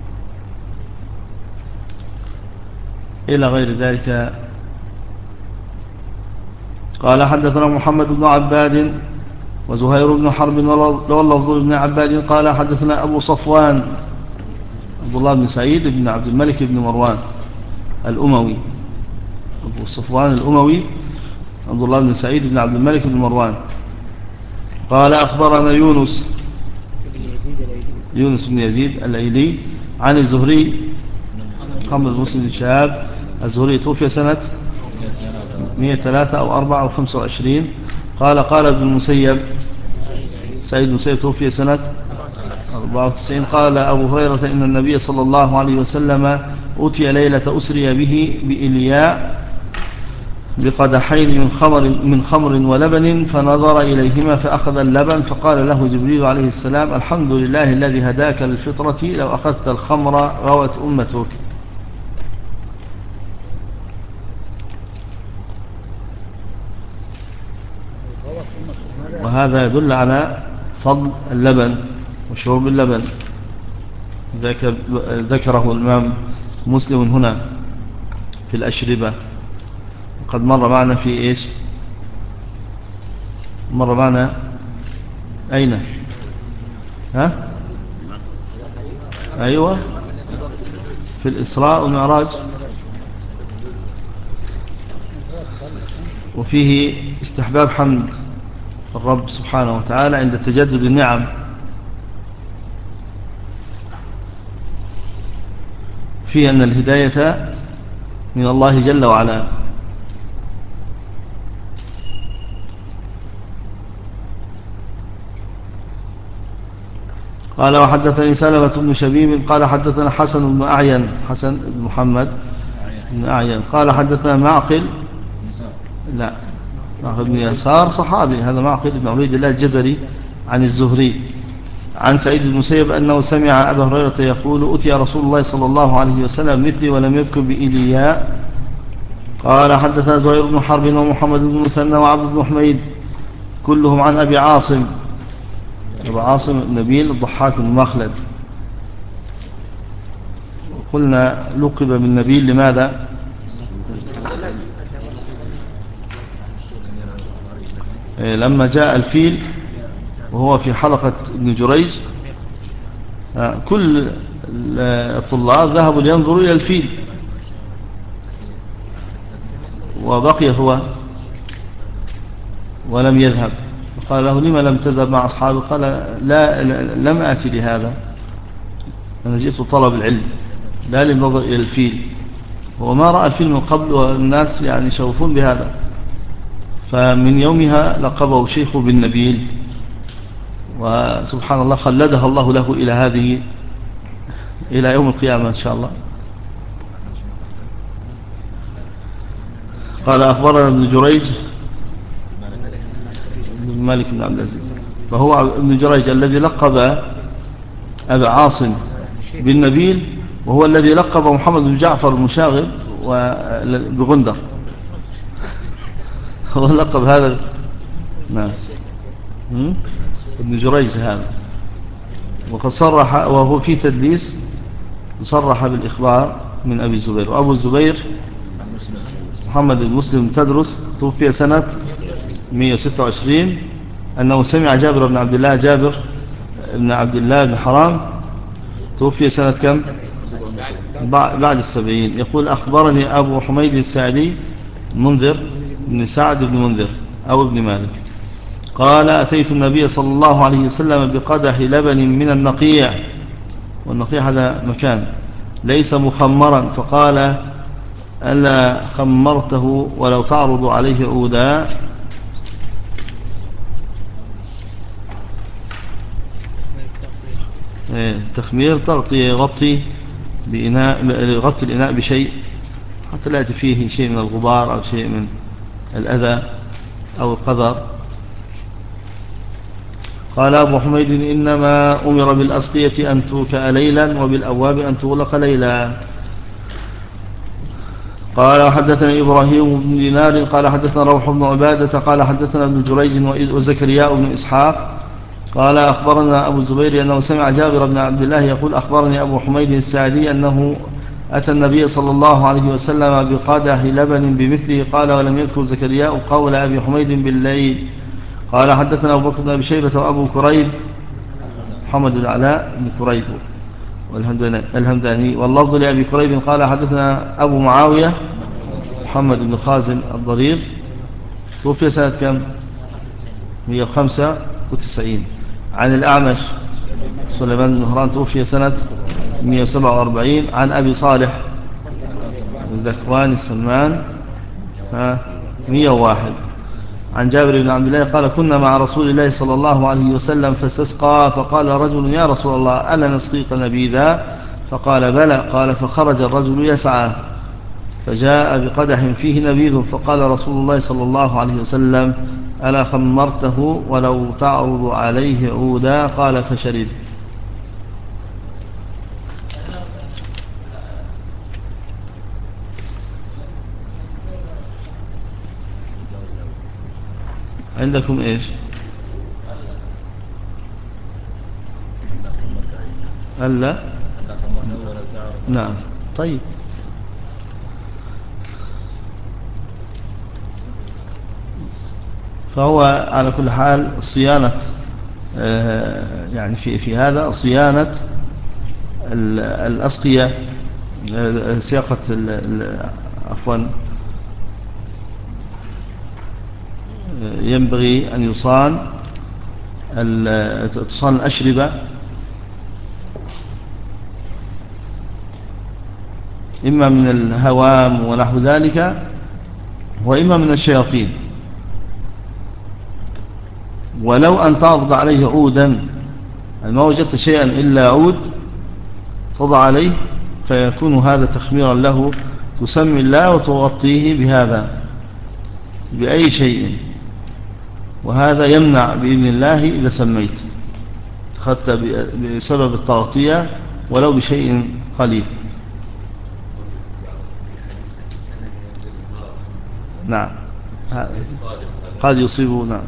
إلى غير ذلك. قال حدثنا محمد بن عباد وزهير بن حرب واللفظ بن عباد قال حدثنا أبو صفوان عبد الله بن سعيد بن عبد الملك بن مروان الأموي. أبو صفوان الأموي عبد الله بن سعيد بن عبد الملك بن مروان قال أخبرنا يونس يونس بن يزيد الأيلي عن الزهري محمد بن مسلم بن شهاب الزهري توفي سنة مئة وثلاثة أو أربعة أو خمسة وعشرين. قال قال ابن المسيب سعيد بن المسيب توفي سنة أربعة وتسعين. قال أبو هريرة إن النبي صلى الله عليه وسلم أتي ليلة أسري به بإلياء بقدحين من خمر, من خمر ولبن، فنظر إليهما فأخذ اللبن، فقال له جبريل عليه السلام الحمد لله الذي هداك للفطرة، لو أخذت الخمر روت أمتك. وهذا يدل على فضل اللبن وشرب اللبن، ذكره الإمام مسلم هنا في الأشربة. وقد مر معنا في إيش؟ مر معنا أين؟ ها؟ أيوة في الإسراء والمعراج. وفيه استحباب حمد الرب سبحانه وتعالى عند تجدد النعم. فيه أن الهداية من الله جل وعلا. قال وحدثني سلمة بن شبيب قال حدثنا حسن بن أعين حسن بن محمد بن أعين قال حدثنا معقل لا معقل بن يسار صحابي، هذا معقل بن عبيد الله الجزري عن الزهري عن سعيد بن المسيب أنه سمع أبا هريرة يقول أتي رسول الله صلى الله عليه وسلم مثلي ولم يذكر بإيلياء. قال حدثنا زهير بن حرب ومحمد بن مثنى وعبد بن حميد كلهم عن أبي عاصم أبو عاصم نبيل الضحاك بن مخلد. وقلنا لقب بالنبيل لماذا؟ لما جاء الفيل وهو في حلقة ابن جريج كل الطلاب ذهبوا لينظروا إلى الفيل وبقي هو ولم يذهب، فقال له لما لم تذهب مع أصحابه؟ قال لا لم آتي لهذا، أنا جئت طلب العلم لا للنظر إلى الفيل. هو ما رأى الفيل من قبل والناس يعني شوفون بهذا. فمن يومها لقبه شيخه بالنبيل، وسبحان الله خلدها الله له إلى هذه إلى يوم القيامة إن شاء الله. قال أخبرنا ابن جريج بن مالك بن عبد العزيز، فهو ابن جريج الذي لقب أبا عاصم بالنبيل، وهو الذي لقب محمد بن جعفر المشاغب بغندر. هو لقب هذا. نعم ابن جريج هذا، وقد صرح وهو في تدليس صرح بالإخبار من أبي الزبير. وأبو الزبير محمد بن مسلم تدرس، توفي سنة مئة وستة وعشرين، أنه سمع جابر بن عبد الله جابر بن عبد الله بن حرام، توفي سنة كم؟ بعد السبعين. يقول أخبرني أبو حميد السعدي منذر بن سعد بن منذر أو ابن مالك قال أتيت النبي صلى الله عليه وسلم بقدح لبن من النقيع، والنقيع هذا مكان ليس مخمرا، فقال ألا خمرته ولو تعرض عليه عودا. تخمير تغطي غطي بإناء، غطي الإناء بشيء حتى لا يأتي فيه شيء من الغبار أو شيء من الأذى أو القذر. قال أبو حميد إنما أمر بالأسقية أن توكأ ليلا وبالأواب أن تغلق ليلا. قال حدثنا إبراهيم بن دينار قال حدثنا روح بن عبادة قال حدثنا ابن جريج وزكرياء بن إسحاق قال أخبرنا أبو الزبير أنه سمع جابر بن عبد الله يقول أخبرني أبو حميد السعدي أنه أتى النبي صلى الله عليه وسلم بقدح لبن بمثله. قال ولم يذكر زكرياء قول أبي حميد بالليل. قال حدثنا أبو بكر بن شيبة وأبو كريب محمد بن علاء بن كريب والهمداني، واللفظ لأبي كريب قال حدثنا أبو معاوية محمد بن خازم الضرير، توفي سنة كم؟ مئة وخمسة وتسعين. عن الأعمش سليمان بن مهران، توفي سنة مئة وسبعة وأربعين. عن أبي صالح ذكوان السمان مئة وواحد. عن جابر بن عبد الله قال كنا مع رسول الله صلى الله عليه وسلم فاستسقى، فقال رجل يا رسول الله ألا نسقيك نبيذا؟ فقال بلى. قال فخرج الرجل يسعى فجاء بقدح فيه نبيذ، فقال رسول الله صلى الله عليه وسلم ألا خمرته ولو تعرض عليه عودا؟ قال فشرب. عندكم إيش؟ ألا نعم طيب. فهو على كل حال صيانة يعني في في هذا صيانة الأسقية، سياقة عفوا ينبغي أن يصان تصان الأشربة إما من الهوام ونحو ذلك وإما من الشياطين، ولو أن تعرض عليه عودا، ما وجدت شيئا إلا عود تضع عليه فيكون هذا تخميرا له، تسمي الله وتغطيه بهذا بأي شيء، وهذا يمنع بإذن الله إذا سميت أخذت بسبب التغطية ولو بشيء قليل. نعم قد يصيبه. نعم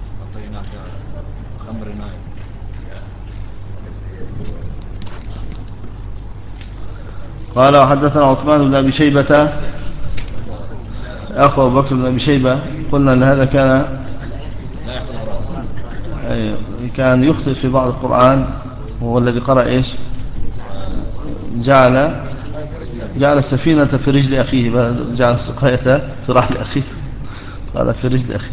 قال وحدثنا عثمان بن أبي شيبة أخو أبو بكر بن أبي شيبة، قلنا أن هذا كان كان يخطئ في بعض القرآن، وهو الذي قرأ إيش؟ جعل جعل السفينة في رجل أخيه، جعل السقاية في رحل أخيه، قال في رجل أخيه.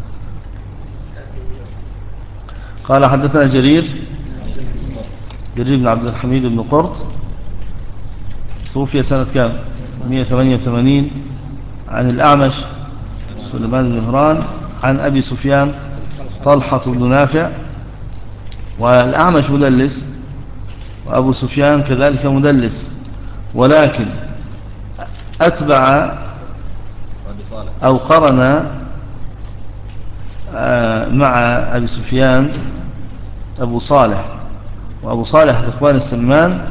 قال حدثنا جرير جرير بن عبد الحميد بن قرط، توفي سنة كام؟ مئة وثمانية وثمانين. عن الأعمش سليمان بن مهران عن أبي سفيان طلحة بن نافع. والأعمش مدلس وأبو سفيان كذلك مدلس، ولكن أتبع أو قرن مع أبي سفيان أبو صالح، وأبو صالح ذكوان السمان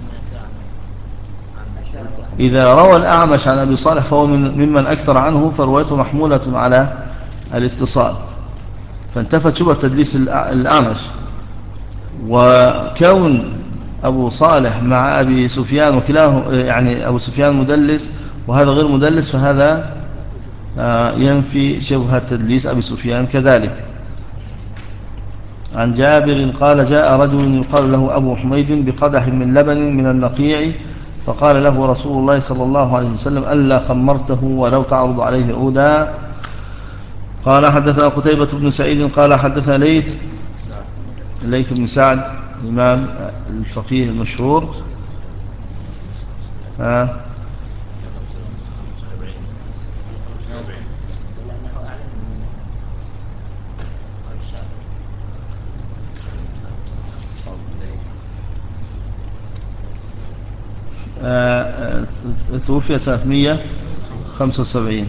إذا روى الأعمش عن أبي صالح فهو من ممن أكثر عنه، فروايته محمولة على الاتصال، فانتفت شبهة تدليس الأعمش. وكون أبو صالح مع أبي سفيان وكلاه يعني أبو سفيان مدلس وهذا غير مدلس، فهذا ينفي شبهة تدليس أبي سفيان كذلك. عن جابر قال جاء رجل يقال له أبو حميد بقدح من لبن من النقيع، فقال له رسول الله صلى الله عليه وسلم ألا خمرته ولو تعرض عليه عودا. قال حدثنا قتيبة بن سعيد قال حدثنا ليث الليث بن سعد الإمام الفقيه المشهور ها آه توفي سنة مئة وخمسة وسبعين.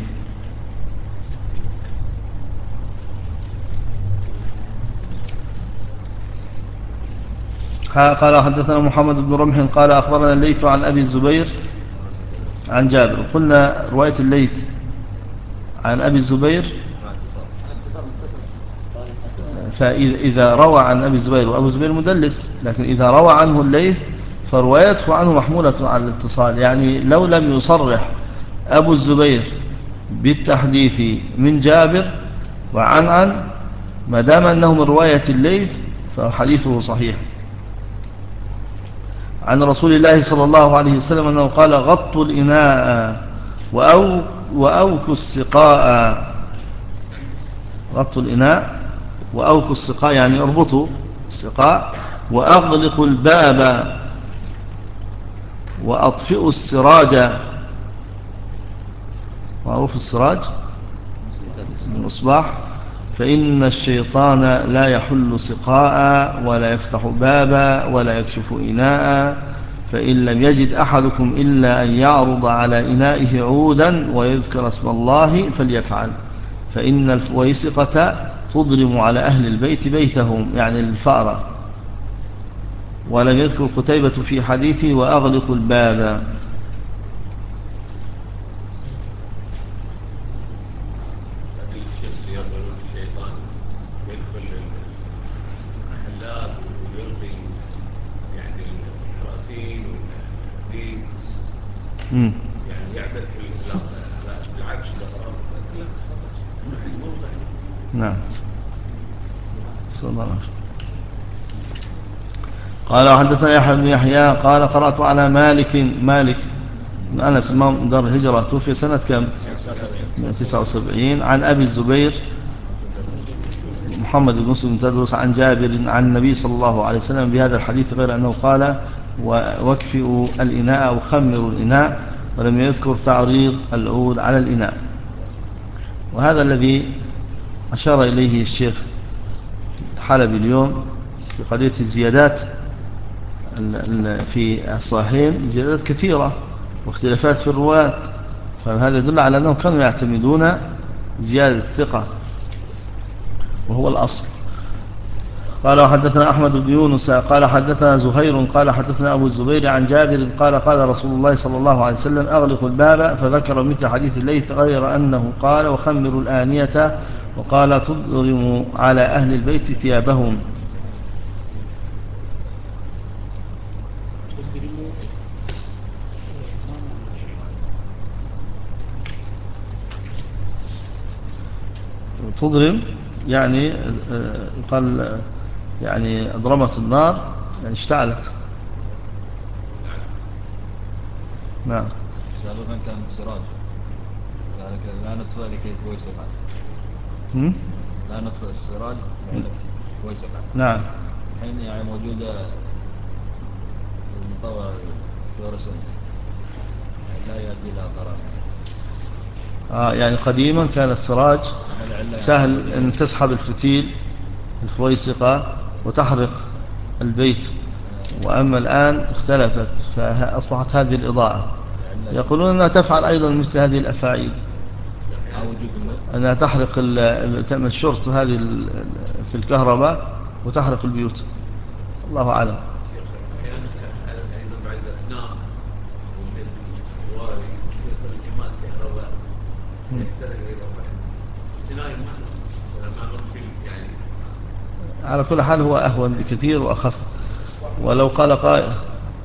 قال حدثنا محمد بن رمح قال أخبرنا الليث عن أبي الزبير عن جابر. قلنا رواية الليث عن أبي الزبير، فإذا روى عن أبي الزبير وأبو الزبير مدلس، لكن إذا روى عنه الليث فروايته عنه محمولة على الاتصال، يعني لو لم يصرح أبو الزبير بالتحديث من جابر وعن عن ما دام أنه من رواية الليث فحديثه صحيح. عن رسول الله صلى الله عليه وسلم أنه قال غطوا الإناء وأو وأوكوا السقاء. غطوا الإناء وأوكوا السقاء يعني اربطوا السقاء، وأغلقوا الباب وأطفئوا السراج. معروف السراج المصباح، فإن الشيطان لا يحل سقاء ولا يفتح بابا ولا يكشف إناء، فإن لم يجد أحدكم إلا أن يعرض على إنائه عودا ويذكر اسم الله فليفعل، فإن الفويسقة تضرم على أهل البيت بيتهم، يعني الفأرة. ولم يذكر قتيبة في حديثه وأغلق الباب. يعني يعمل في بالعكس نعم. صلى الله عليه وسلم. قال حدثنا يحيى بن يحيى قال قرأت على مالك مالك بن أنس إمام دار الهجرة، توفي سنة كم؟ تسعة وسبعين. عن أبي الزبير محمد بن مسلم تدرس عن جابر عن النبي صلى الله عليه وسلم بهذا الحديث، غير أنه قال واكفئوا الإناء أو خمروا الإناء، ولم يذكر تعريض العود على الإناء. وهذا الذي أشار إليه الشيخ الحلبي اليوم في قضية الزيادات في الصحيحين، زيادات كثيرة واختلافات في الرواة، فهذا يدل على أنهم كانوا يعتمدون زيادة الثقة وهو الأصل. قال حدثنا أحمد بن يونس قال حدثنا زهير قال حدثنا أبو الزبير عن جابر قال قال رسول الله صلى الله عليه وسلم أغلقوا الباب، فذكر مثل حديث الليث غير أنه قال وخمروا الآنية، وقال تضرموا على أهل البيت ثيابهم. تضرم يعني يقال يعني أضرمت النار يعني اشتعلت. نعم. سابقا كان سراج، ذلك لا نطفئ لكي فويسق. لا نطفئ السراج لعلك فويسق. نعم. الحين يعني موجودة المطور فلورسنت لا يأتي لها قرار. آه يعني قديما كان السراج سهل أن تسحب الفتيل الفويسقة وتحرق البيت، وأما الآن اختلفت فأصبحت هذه الإضاءة. يقولون أنها تفعل أيضا مثل هذه الأفاعيل، أنها تحرق الشرط هذه في الكهرباء وتحرق البيوت. الله أعلم. أحيانا أيضا بعد تنام ومن الوالي يصل انكماس كهرباء يحترق أيضا بعد تنايم ما ما نغفل يعني. على كل حال هو أهون بكثير وأخف. ولو قال قائل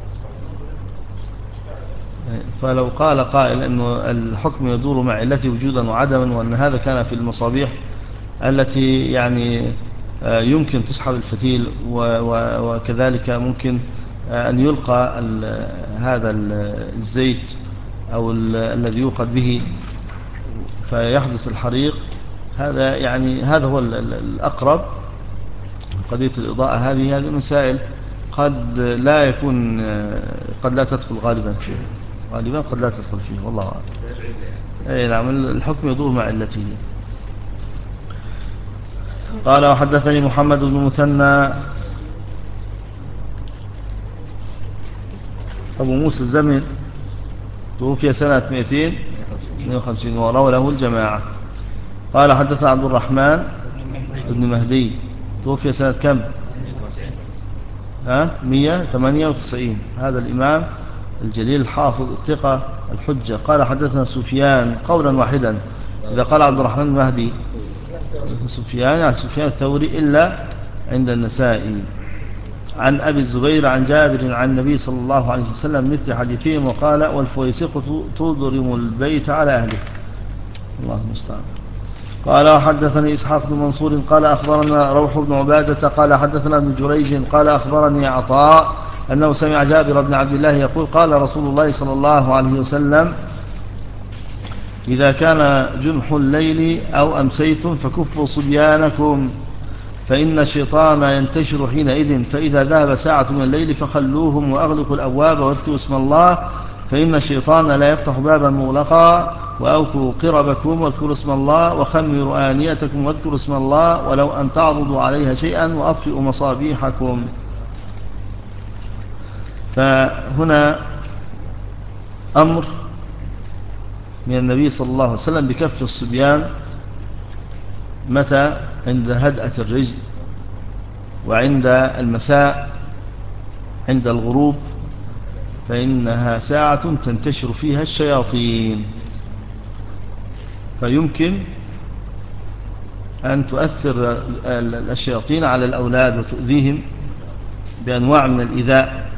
فلو قال قائل أنه الحكم يدور مع علته وجودا وعدما، وأن هذا كان في المصابيح التي يعني يمكن تسحب الفتيل، وكذلك ممكن أن يلقى هذا الزيت أو الذي يوقد به فيحدث الحريق، هذا يعني هذا هو الأقرب. قضية الإضاءة هذه هذه مسائل قد لا يكون قد لا تدخل غالبا فيه، غالبا قد لا تدخل فيه والله أعلم. أي نعم، الحكم يدور مع علته. قال وحدثني محمد بن مثنى أبو موسى الزمن توفي سنة مئتين واثنين وخمسين وروى له الجماعة. قال حدثنا عبد الرحمن بن مهدي توفي سنة كم؟ ها مئة وثمانية وتسعين. هذا الإمام الجليل الحافظ الثقة الحجة. قال حدثنا سفيان قولا واحدا. إذا قال عبد الرحمن المهدي سفيان يعني سفيان الثوري إلا عند النسائي. عن أبي الزبير عن جابر عن النبي صلى الله عليه وسلم مثل حديثهم، وقال والفويسقة تضرم البيت على أهله. الله المستعان. قال وحدثني إسحاق بن منصور قال أخبرنا روح بن عبادة قال حدثنا ابن جريج قال أخبرني عطاء أنه سمع جابر بن عبد الله يقول قال رسول الله صلى الله عليه وسلم إذا كان جنح الليل أو أمسيتم فكفوا صبيانكم فإن الشيطان ينتشر حينئذ، فإذا ذهب ساعة من الليل فخلوهم وأغلقوا الأبواب واذكروا اسم الله، فإن الشيطان لا يفتح بابا مغلقا، وأوكوا قربكم واذكروا اسم الله، وخمروا آنيتكم واذكروا اسم الله، ولو أن تعرضوا عليها شيئا وأطفئوا مصابيحكم. فهنا أمر من النبي صلى الله عليه وسلم بكف الصبيان متى؟ عند هدأة الرجل، وعند المساء عند الغروب، فإنها ساعة تنتشر فيها الشياطين، فيمكن أن تؤثر الشياطين على الأولاد وتؤذيهم بأنواع من الإيذاء.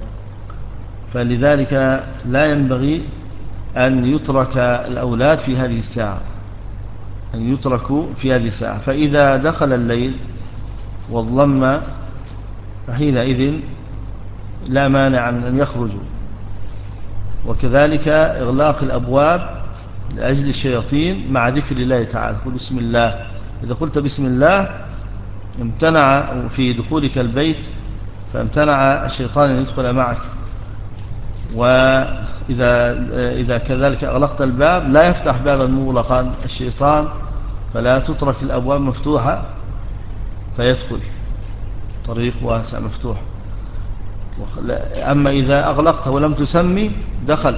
فلذلك لا ينبغي أن يترك الأولاد في هذه الساعة، أن يتركوا في هذه الساعة. فإذا دخل الليل والظلم فحينئذ لا مانع من أن يخرجوا، وكذلك إغلاق الأبواب لأجل الشياطين مع ذكر الله تعالى. قل بسم الله. إذا قلت بسم الله امتنع في دخولك البيت، فامتنع الشيطان أن يدخل معك. وإذا إذا كذلك أغلقت الباب لا يفتح بابا مغلقا الشيطان، فلا تترك الأبواب مفتوحة فيدخل، طريق واسع مفتوح. أما إذا أغلقت ولم تسمي دخل.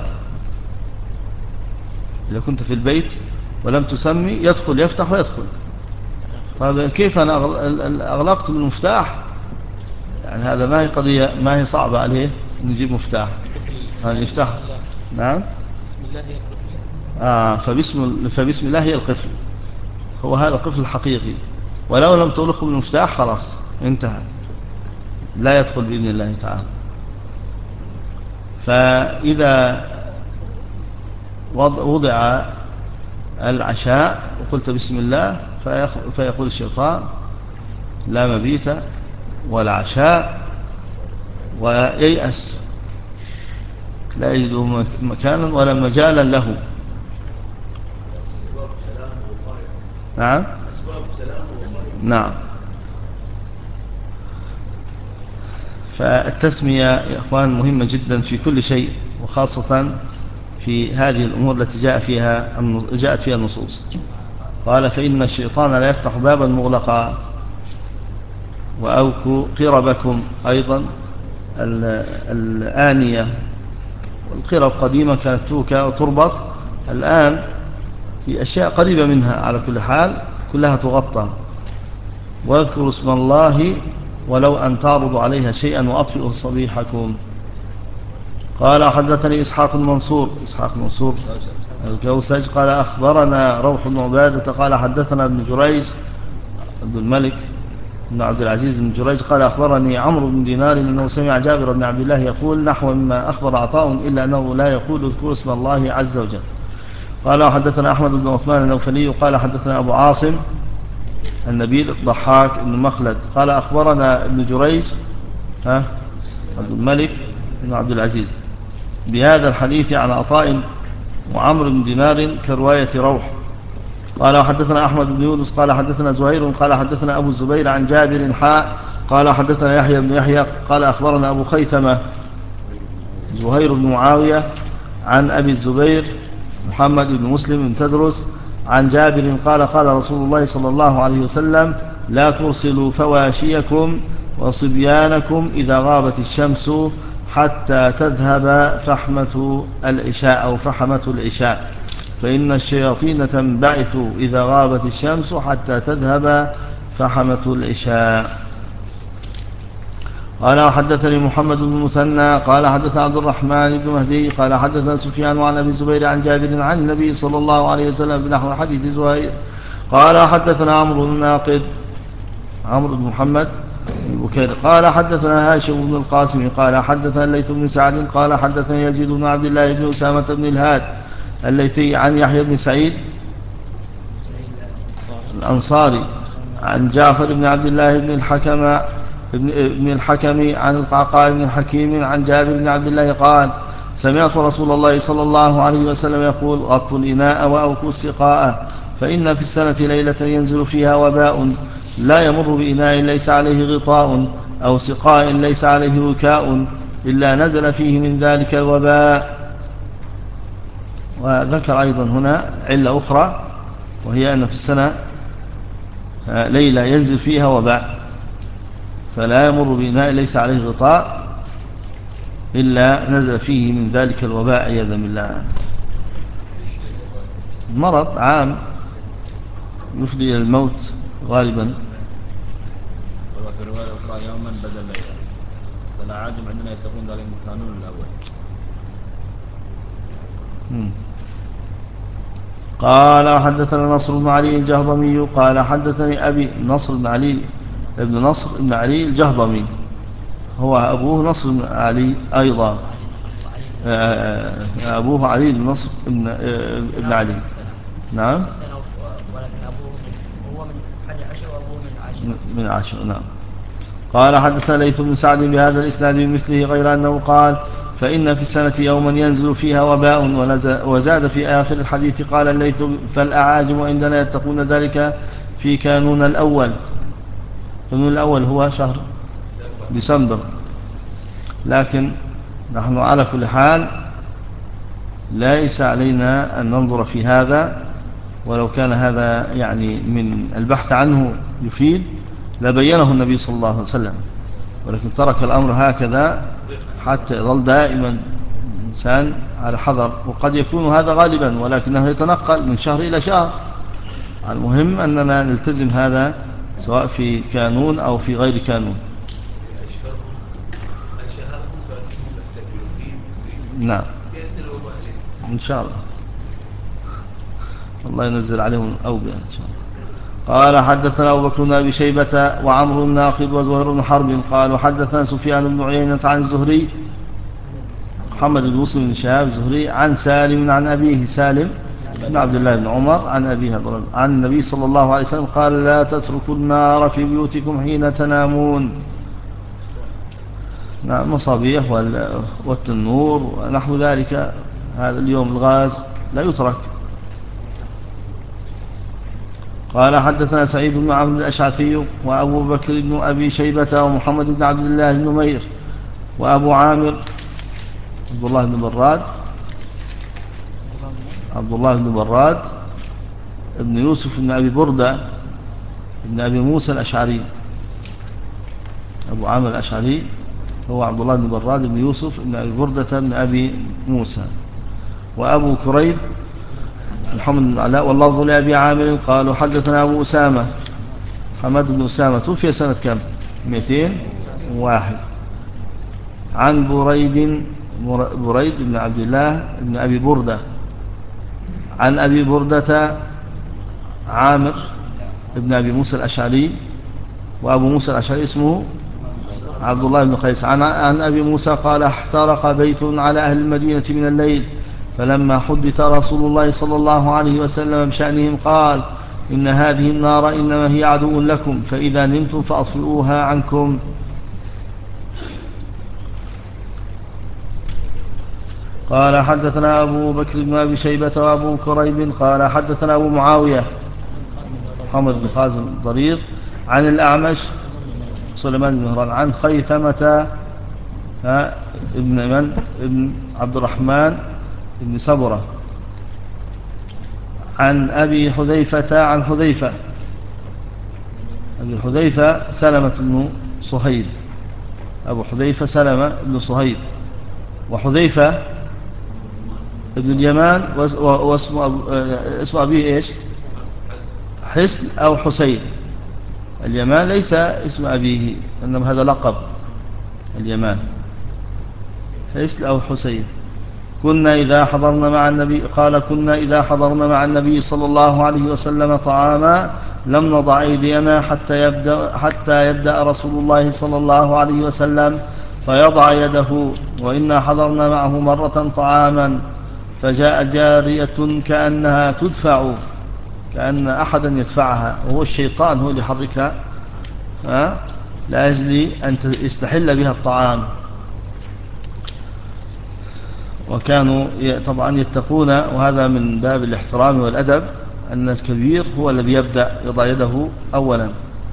إذا كنت في البيت ولم تسمي يدخل، يفتح ويدخل. طيب كيف أنا أغلقت بالمفتاح؟ يعني هذا ما هي قضية، ما هي صعبة عليه نجيب مفتاح هذا يفتح. نعم. بسم الله هي القفل. آه فبسم, فبسم الله هي القفل، هو هذا القفل الحقيقي. ولو لم تغلقه بالمفتاح خلاص انتهى، لا يدخل بإذن الله تعالى. فإذا وضع العشاء وقلت بسم الله فيقول الشيطان لا مبيت ولا عشاء وييأس، لا يجد مكانا ولا مجالا له. نعم نعم. فالتسمية يا أخوان مهمة جدا في كل شيء، وخاصة في هذه الأمور التي جاء فيها جاءت فيها النصوص. قال فإن الشيطان لا يفتح بابا مغلقا وأوكوا قربكم. أيضا الآنية والقرب قديما كانت توكى وتربط، الآن في أشياء قريبة منها على كل حال كلها تغطى. واذكروا اسم الله ولو أن تعرضوا عليها شيئا وأطفئوا صبيحكم. قال حدثني إسحاق المنصور إسحاق المنصور الكوسج قال أخبرنا روح بن عبادة قال حدثنا ابن جريج عبد الملك بن عبد العزيز بن جريج قال أخبرني عمرو بن دينار أنه سمع جابر بن عبد الله يقول نحو مما أخبر عطاء إلا أنه لا يقول اذكروا اسم الله عز وجل. قال حدثنا أحمد بن عثمان النوفلي قال حدثنا أبو عاصم النبيل الضحاك بن مخلد قال أخبرنا ابن جريج ها عبد الملك بن عبد العزيز بهذا الحديث عن عطاء وعمرو بن دينار كرواية روح. قال حدثنا أحمد بن يونس قال حدثنا زهير قال حدثنا أبو الزبير عن جابر حاء قال حدثنا يحيى بن يحيى قال أخبرنا أبو خيثمة زهير بن معاوية عن أبي الزبير محمد بن مسلم بن تدرس عن جابر قال قال رسول الله صلى الله عليه وسلم لا ترسلوا فواشيكم وصبيانكم إذا غابت الشمس حتى تذهب فحمة العشاء أو فحمة العشاء، فإن الشياطين تنبعث إذا غابت الشمس حتى تذهب فحمة العشاء. قال حدثني محمد بن مثنى قال حدث عبد الرحمن بن مهدي قال حدثنا سفيان عن أبي الزبير عن جابر عن النبي صلى الله عليه وسلم بنحو حديث زهير. قال حدثنا عمرو بن ناقد عمرو بن محمد بن قال حدثنا هاشم بن القاسم قال حدثنا الليث بن سعد قال حدثنا يزيد بن عبد الله بن أسامة بن الهاد الليثي عن يحيى بن سعيد الأنصاري عن جعفر بن عبد الله بن الحكم ابن الحكم عن القعقاع بن حكيم عن جابر بن عبد الله قال سمعت رسول الله صلى الله عليه وسلم يقول غطوا الإناء وأوكوا السقاء، فإن في السنة ليلة ينزل فيها وباء لا يمر بإناء ليس عليه غطاء أو سقاء ليس عليه وكاء إلا نزل فيه من ذلك الوباء. وذكر أيضا هنا علة أخرى وهي أن في السنة ليلة ينزل فيها وباء فلا يمر بإناء ليس عليه غطاء إلا نزل فيه من ذلك الوباء عياذا بالله. مرض عام يفضي إلى الموت غالبا. وفي الرواية الأخرى يوما بدل ليلة، فالأعاجم عندنا يتقون ذلك القانون الأول. مم. قال حدثنا نصر بن علي الجهضمي قال حدثني أبي نصر بن علي ابن نصر بن علي الجهضمي هو أبوه نصر بن علي أيضا أبوه علي بن نصر بن, ابن علي. نعم من عشر. نعم. قال حدثنا ليث بن سعد بهذا الإسناد بمثله غير أنه قال فإن في السنة يوما ينزل فيها وباء، وزاد في آخر الحديث قال الليث فالأعاجم عندنا يتقون ذلك في كانون الأول. كانون الأول هو شهر ديسمبر، لكن نحن على كل حال ليس علينا أن ننظر في هذا، ولو كان هذا يعني من البحث عنه يفيد لبينه النبي صلى الله عليه وسلم، ولكن ترك الأمر هكذا حتى يظل دائما الإنسان على حذر. وقد يكون هذا غالبا ولكنه يتنقل من شهر إلى شهر. المهم أننا نلتزم هذا سواء في كانون أو في غير كانون. نعم إن شاء الله الله ينزل عليهم أوبئة إن شاء الله. قال حدثنا أبو بكر بن أبي شيبة وعمرو الناقد وزهير بن حرب قال وحدثنا سفيان بن عيينة عن الزهري محمد بن مسلم بن شهاب الزهري عن سالم عن أبيه سالم بن عبد الله بن عمر عن أبيها عن النبي صلى الله عليه وسلم قال لا تتركوا النار في بيوتكم حين تنامون. نعم مصابيح والتنور ونحو ذلك. هذا اليوم الغاز لا يترك. قال حدثنا سعيد بن عمرو الأشعثي وأبو بكر بن أبي شيبة ومحمد بن عبد الله بن نمير وأبو عامر عبد الله بن براد عبد الله بن براد ابن يوسف بن أبي بردة ابن أبي موسى الأشعري. أبو عامر الأشعري هو عبد الله بن براد بن يوسف بن أبي بردة بن أبي موسى. وأبو كريب محمد بن علاء واللفظ لأبي عامر قالوا حدثنا أبو أسامة حماد بن أسامة توفي سنة كم؟ مئتين وواحد. عن بريد بريد بن عبد الله بن أبي بردة عن أبي بردة عامر بن أبي موسى الأشعري. وأبو موسى الأشعري اسمه عبد الله بن قيس. عن, عن أبي موسى قال احترق بيت على أهل المدينة من الليل فلما حدث رسول الله صلى الله عليه وسلم بشأنهم قال إن هذه النار إنما هي عدو لكم فإذا نمتم فأطفئوها عنكم. قال حدثنا أبو بكر بن أبي شيبة وأبو كريب قال حدثنا أبو معاوية محمد بن خازم الضرير عن الأعمش سليمان بن مهران عن خيثمة ابن من ابن عبد الرحمن ابن سبرة عن أبي حذيفة عن حذيفة أبي حذيفة سلمة بن صهيب. أبو حذيفة سلمة بن صهيب وحذيفة ابن اليمان واسمه اسم أبيه إيش؟ حسن أو حسين. اليمان ليس اسم أبيه إنما هذا لقب اليمان حسن أو حسين. كنا إذا حضرنا مع النبي قال كنا إذا حضرنا مع النبي صلى الله عليه وسلم طعاما لم نضع أيدينا حتى يبدأ, حتى يبدأ رسول الله صلى الله عليه وسلم فيضع يده. وإنا حضرنا معه مرة طعاما فجاء جارية كأنها تدفع كأن أحدا يدفعها وهو الشيطان هو اللي يحركها لأجل أن يستحل بها الطعام. وكانوا طبعا يتقون وهذا من باب الاحترام والأدب أن الكبير هو الذي يبدأ يضع يده أولا.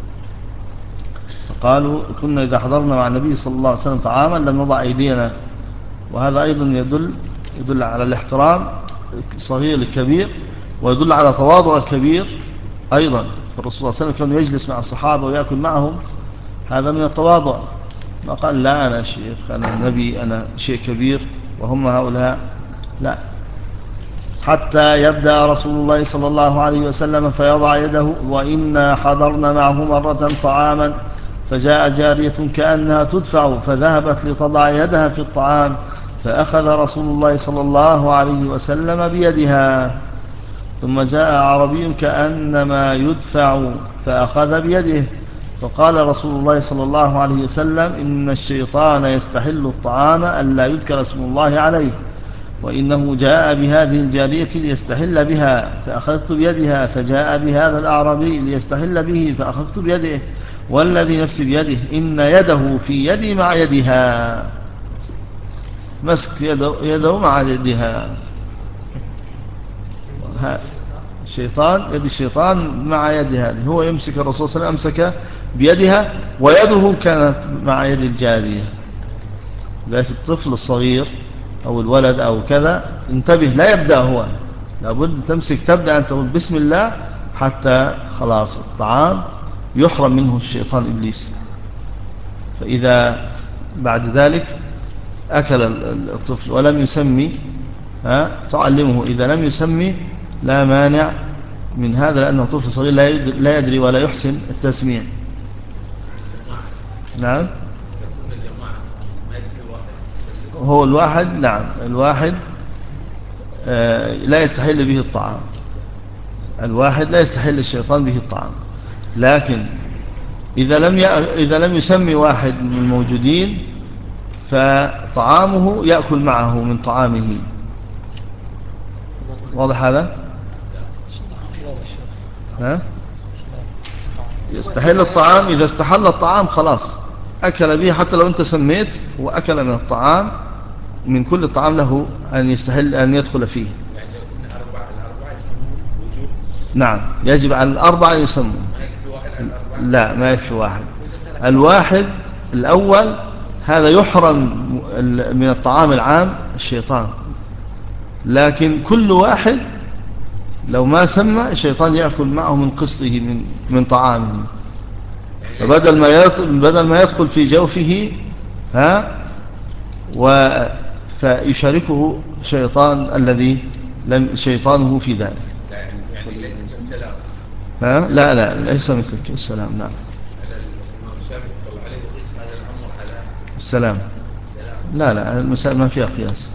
فقالوا كنا إذا حضرنا مع النبي صلى الله عليه وسلم طعاما لم نضع أيدينا. وهذا أيضا يدل يدل على الاحترام الصغير الكبير ويدل على تواضع الكبير أيضا. فالرسول صلى الله عليه وسلم كان يجلس مع الصحابة ويأكل معهم هذا من التواضع. ما قال لا أنا شيخ أنا نبي أنا شيء كبير وهم هؤلاء لا. حتى يبدأ رسول الله صلى الله عليه وسلم فيضع يده. وإنا حضرنا معه مرة طعاما فجاء جارية كأنها تدفع فذهبت لتضع يدها في الطعام فأخذ رسول الله صلى الله عليه وسلم بيدها. ثم جاء عربي كأنما يدفع فأخذ بيده فقال رسول الله صلى الله عليه وسلم إن الشيطان يستحل الطعام ألا يذكر اسم الله عليه وإنه جاء بهذه الجارية ليستحل بها فأخذت بيدها فجاء بهذا الأعرابي ليستحل به فأخذت بيده والذي نفسي بيده إن يده في يدي مع يدها. مسك يده, يده مع يدها. الشيطان يد الشيطان مع يد هذه هو يمسك الرسول صلى الله عليه وسلم أمسك بيدها ويده كانت مع يد الجارية. ذلك الطفل الصغير أو الولد أو كذا انتبه لا يبدأ هو لابد تمسك تبدأ أن تقول بسم الله حتى خلاص الطعام يحرم منه الشيطان إبليس. فإذا بعد ذلك أكل الطفل ولم يسمي ها تعلمه إذا لم يسمي لا مانع من هذا لأنه طفل صغير لا يدري ولا يحسن التسميع. نعم هو الواحد نعم الواحد آه لا يستحل به الطعام. الواحد لا يستحل الشيطان به الطعام. لكن إذا لم إذا لم يسمي واحد من الموجودين فطعامه يأكل معه من طعامه. واضح هذا؟ ها؟ يستحل الطعام. إذا استحل الطعام خلاص أكل به، حتى لو أنت سميت وأكل من الطعام، من كل الطعام له أن يستحل أن يدخل فيه. يعني لو كنا أربعة الأربعة يسمون وجوب. نعم، يجب على الأربعة يسمون. ما يكفي واحد على الأربعة. لا، ما يكفي واحد. الواحد الأول هذا يحرم من الطعام العام الشيطان، لكن كل واحد لو ما سمى الشيطان يأكل معه من قسطه من من طعامه، فبدل ما بدل ما يدخل في جوفه ها و فيشاركه شيطان الذي لم شيطانه في ذلك. يعني ليس السلام. ها؟ لا لا ليس مثل السلام. نعم. على الإمام الشافعي قال عليه وقيس هذا الأمر على السلام. السلام. لا لا المسائل ما فيها قياس.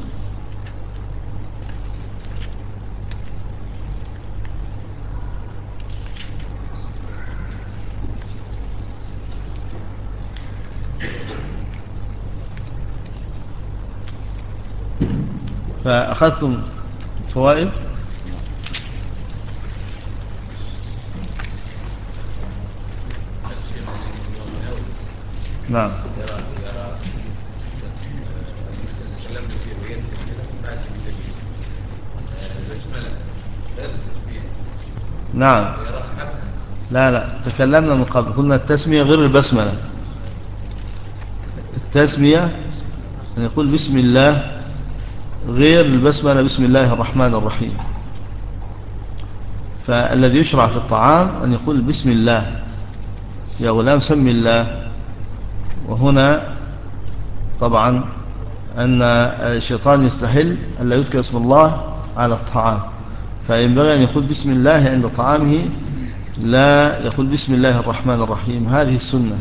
فأخذتم فوائد. نعم. يرى يرى مثلا تكلمنا فيه ويكتب كده بعد بتجيب البسملة غير التسمية. نعم. يرى حسن. لا لا تكلمنا من قبل، قلنا التسمية غير البسملة. التسمية أن يقول بسم الله غير البسملة بسم الله الرحمن الرحيم. فالذي يشرع في الطعام أن يقول بسم الله يا غلام سمي الله. وهنا طبعا أن الشيطان يستحل أن لا يذكر اسم الله على الطعام، فينبغي أن يقول بسم الله عند طعامه، لا يقول بسم الله الرحمن الرحيم. هذه السنة.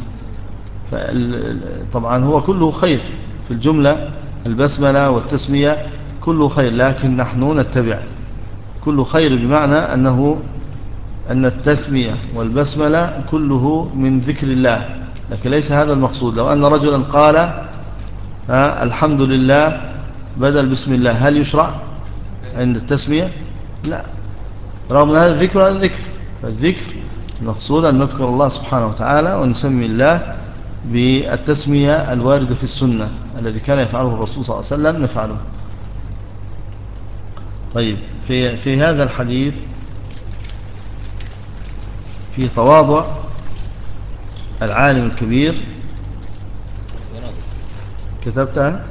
طبعا هو كله خير في الجملة، البسملة والتسمية كله خير، لكن نحن نتبع كله خير بمعنى أنه أن التسمية والبسملة كله من ذكر الله، لكن ليس هذا المقصود. لو أن رجلا قال الحمد لله بدل بسم الله، هل يشرع عند التسمية؟ لا، رغم أن هذا الذكر هذا الذكر. فالذكر المقصود أن نذكر الله سبحانه وتعالى ونسمي الله بالتسمية الواردة في السنة الذي كان يفعله الرسول صلى الله عليه وسلم نفعله. طيب، في, في هذا الحديث في تواضع العالم الكبير كتبتها،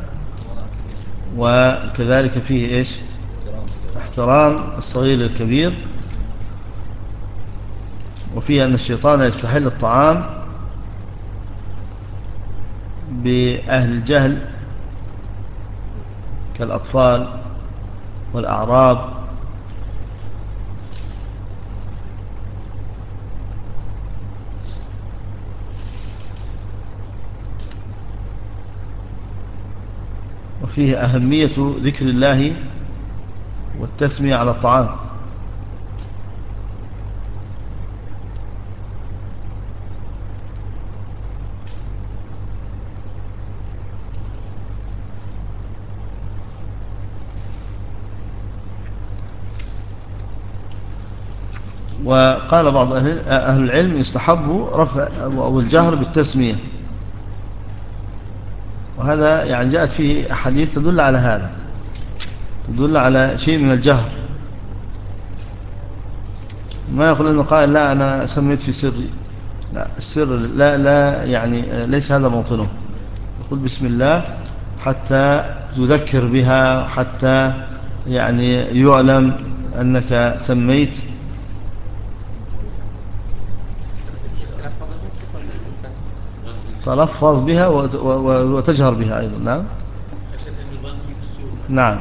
وكذلك فيه إيش؟ احترام الصغير الكبير، وفيه أن الشيطان يستحل الطعام بأهل الجهل كالأطفال والأعراب. وفيه أهمية ذكر الله والتسمية على الطعام. وقال بعض أهل العلم يستحب رفع أو الجهر بالتسمية، وهذا يعني جاءت فيه أحاديث تدل على هذا، تدل على شيء من الجهر. ما يقول أنه قائل لا أنا سميت في سري، لا، السر لا لا يعني ليس هذا موطنه. يقول بسم الله حتى تذكر بها، حتى يعني يعلم أنك سميت. تلفظ بها وتجهر بها أيضا. نعم. نعم.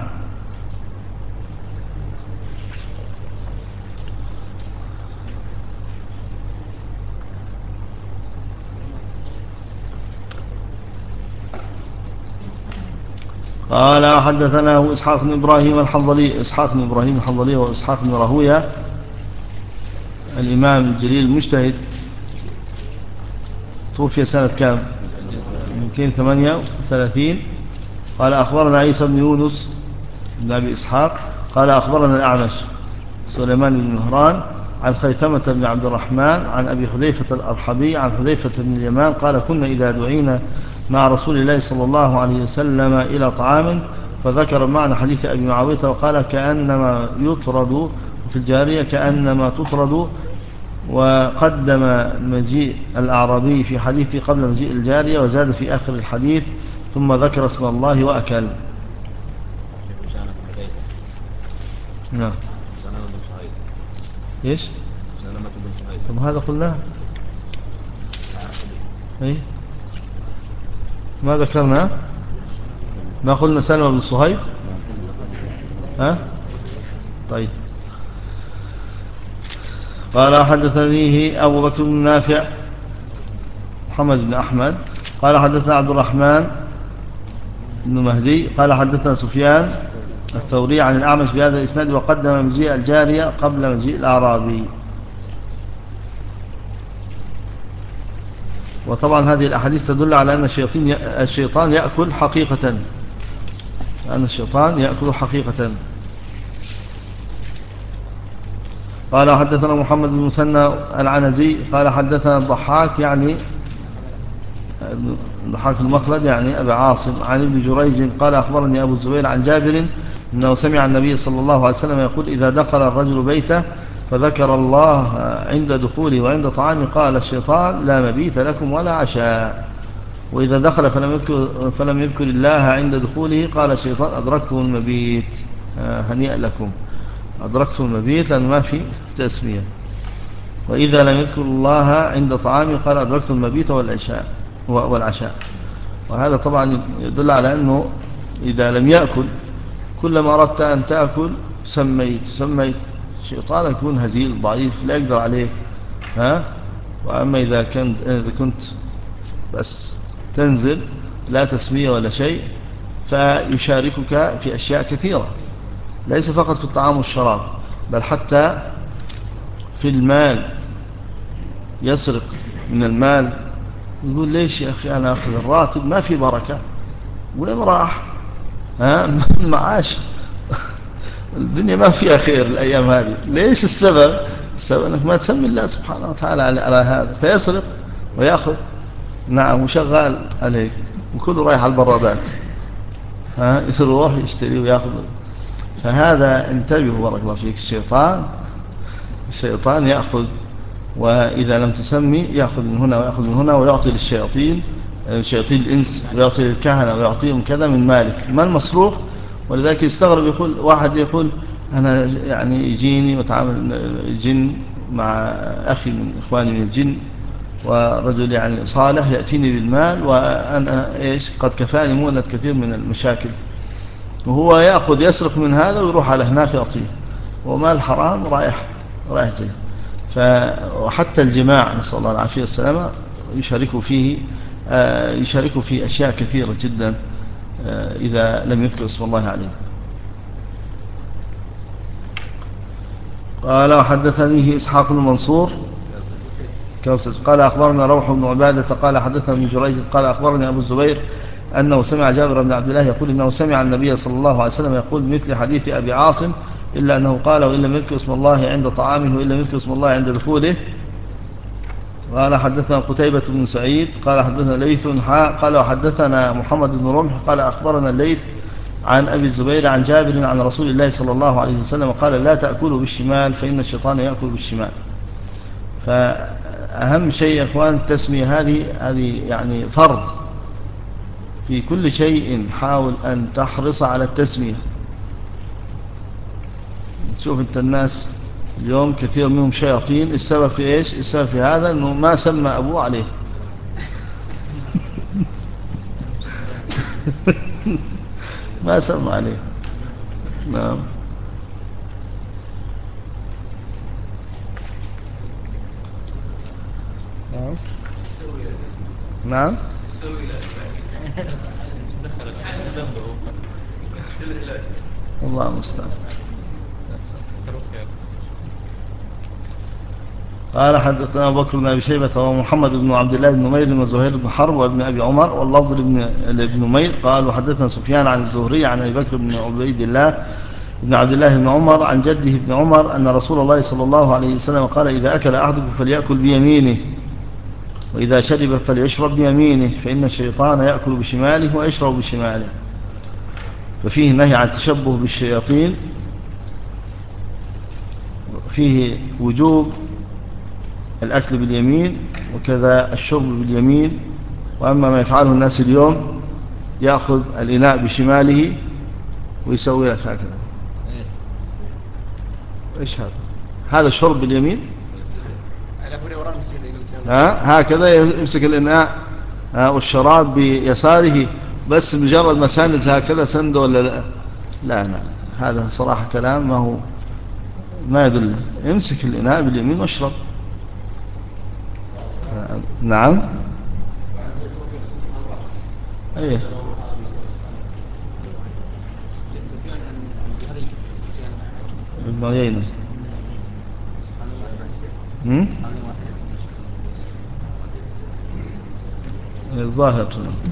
قال حدثنا إسحاق بن إبراهيم الحنظلي. إسحاق بن إبراهيم الحنظلي وإسحاق بن راهوية الإمام الجليل المجتهد، توفي سنة كام؟ مئتين وثمانية وثلاثين. قال أخبرنا عيسى بن يونس بن أبي إسحاق قال أخبرنا الأعمش سليمان بن مهران عن خيثمة بن عبد الرحمن عن أبي حذيفة الأرحبي عن حذيفة بن اليمان قال كنا إذا دعينا مع رسول الله صلى الله عليه وسلم إلى طعام فذكر معنى حديث أبي معاوية وقال كأنما يطرد في الجارية كأنما تطرد، وقدم مجيء الأعرابي في حديثه قبل مجيء الجارية وزاد في آخر الحديث ثم ذكر اسم الله وأكل. نعم. سلامة بن صهيب. إيش؟ سلامة بن صهيب. طب هذا قلناه. إيه؟ ما ذكرنا؟ ما قلنا سلمة بن صهيب؟ ها؟ طيب. قال حدثنيه أبو بكر بن نافع محمد بن أحمد قال حدثنا عبد الرحمن بن مهدي قال حدثنا سفيان الثوري عن الأعمش بهذا الإسناد وقدم مجيء الجارية قبل مجيء الأعرابي. وطبعا هذه الأحاديث تدل على أن الشيطان يأكل حقيقة، أن الشيطان يأكل حقيقة. قال حدثنا محمد بن مثنى العنزي قال حدثنا الضحاك يعني الضحاك المخلد يعني أبي عاصم عن ابن جريج قال أخبرني أبو الزبير عن جابر أنه سمع النبي صلى الله عليه وسلم يقول إذا دخل الرجل بيته فذكر الله عند دخوله وعند طعامه قال الشيطان لا مبيت لكم ولا عشاء، وإذا دخل فلم يذكر, فلم يذكر الله عند دخوله قال الشيطان أدركتم المبيت هنيئا لكم، أدركتم المبيت لأنه ما في تسمية. وإذا لم يذكر الله عند طعامه قال أدركتم المبيت والعشاء والعشاء. وهذا طبعا يدل على أنه إذا لم يأكل كلما أردت أن تأكل سميت سميت الشيطان يكون هزيل ضعيف لا يقدر عليك، ها. وأما إذا كنت, إذا كنت بس تنزل لا تسمية ولا شيء فيشاركك في أشياء كثيرة ليس فقط في الطعام والشراب بل حتى في المال، يسرق من المال يقول ليش يا أخي أنا أخذ الراتب ما في بركة، وين راح؟ ها معاش الدنيا ما فيها خير الأيام هذه. ليش السبب؟ السبب أنك ما تسمي الله سبحانه وتعالى على, على هذا فيسرق ويأخذ. نعم وشغال عليك وكله رايح على البرادات، ها يروح يشتري ويأخذ. فهذا انتبهوا بارك الله فيك، الشيطان الشيطان يأخذ، وإذا لم تسمي يأخذ من هنا ويأخذ من هنا ويعطي للشياطين شياطين الإنس ويعطي للكهنة ويعطيهم كذا من مالك ما المصروف. ولذلك يستغرب يقول واحد يقول أنا يعني يجيني وتعامل جن مع أخي من إخواني من الجن ورجل يعني صالح يأتيني بالمال وأنا إيش قد كفاني مؤنة كثير من المشاكل، وهو يأخذ يسرق من هذا ويروح على هناك يعطيه، ومال حرام رايح رايح جاي. وحتى الجماع نسأل الله العافية والسلامة يشاركوا فيه يشاركوا في أشياء كثيرة جدا إذا لم يذكر اسم الله عليه. قال وحدثنيه إسحاق بن منصور قال أخبرنا روح بن عبادة قال حدثنا ابن جريج قال أخبرني أبو الزبير أنه سمع جابر بن عبد الله يقول إنه سمع النبي صلى الله عليه وسلم يقول مثل حديث أبي عاصم إلا أنه قال وإن لم يذكر اسم الله عند طعامه وإن لم يذكر اسم الله عند دخوله. قال حدثنا قتيبة بن سعيد قال حدثنا ليث حاء قال وحدثنا محمد بن رمح قال أخبرنا الليث عن أبي الزبير عن جابر عن رسول الله صلى الله عليه وسلم قال لا تأكلوا بالشمال فإن الشيطان يأكل بالشمال. فأهم شيء يا إخوان التسمية هذه هذه يعني فرض في كل شيء، حاول أن تحرص على التسمية. تشوف أنت الناس اليوم كثير منهم شياطين، السبب في إيش؟ السبب في هذا أنه ما سمى أبوه عليه ما سمى عليه. نعم. نعم نعم الله المستعان. قال حدثنا أبو بكر بن أبي شيبة ومحمد بن عبد الله بن نمير وزهير بن حرب وابن أبي عمر واللفظ لابن نمير قال وحدثنا سفيان عن الزهري عن أبي بكر بن عبيد الله بن عبد الله بن عمر عن جده بن عمر أن رسول الله صلى الله عليه وسلم قال إذا أكل أحدكم فليأكل بيمينه وإذا شرب فليشرب بيمينه فإن الشيطان يأكل بشماله ويشرب بشماله. ففيه نهي عن التشبه بالشياطين، فيه وجوب الأكل باليمين وكذا الشرب باليمين. وأما ما يفعله الناس اليوم يأخذ الإناء بشماله ويسوي لك هكذا. إيش هذا؟ هذا شرب باليمين؟ ها هكذا يمسك الإناء والشراب بيساره، بس مجرد ما ساند هكذا سند ولا لا؟ لا لا، هذا صراحة كلام ما هو ما يدل. يمسك الإناء باليمين واشرب. نعم. ايه ابن عيينة. الظاهر.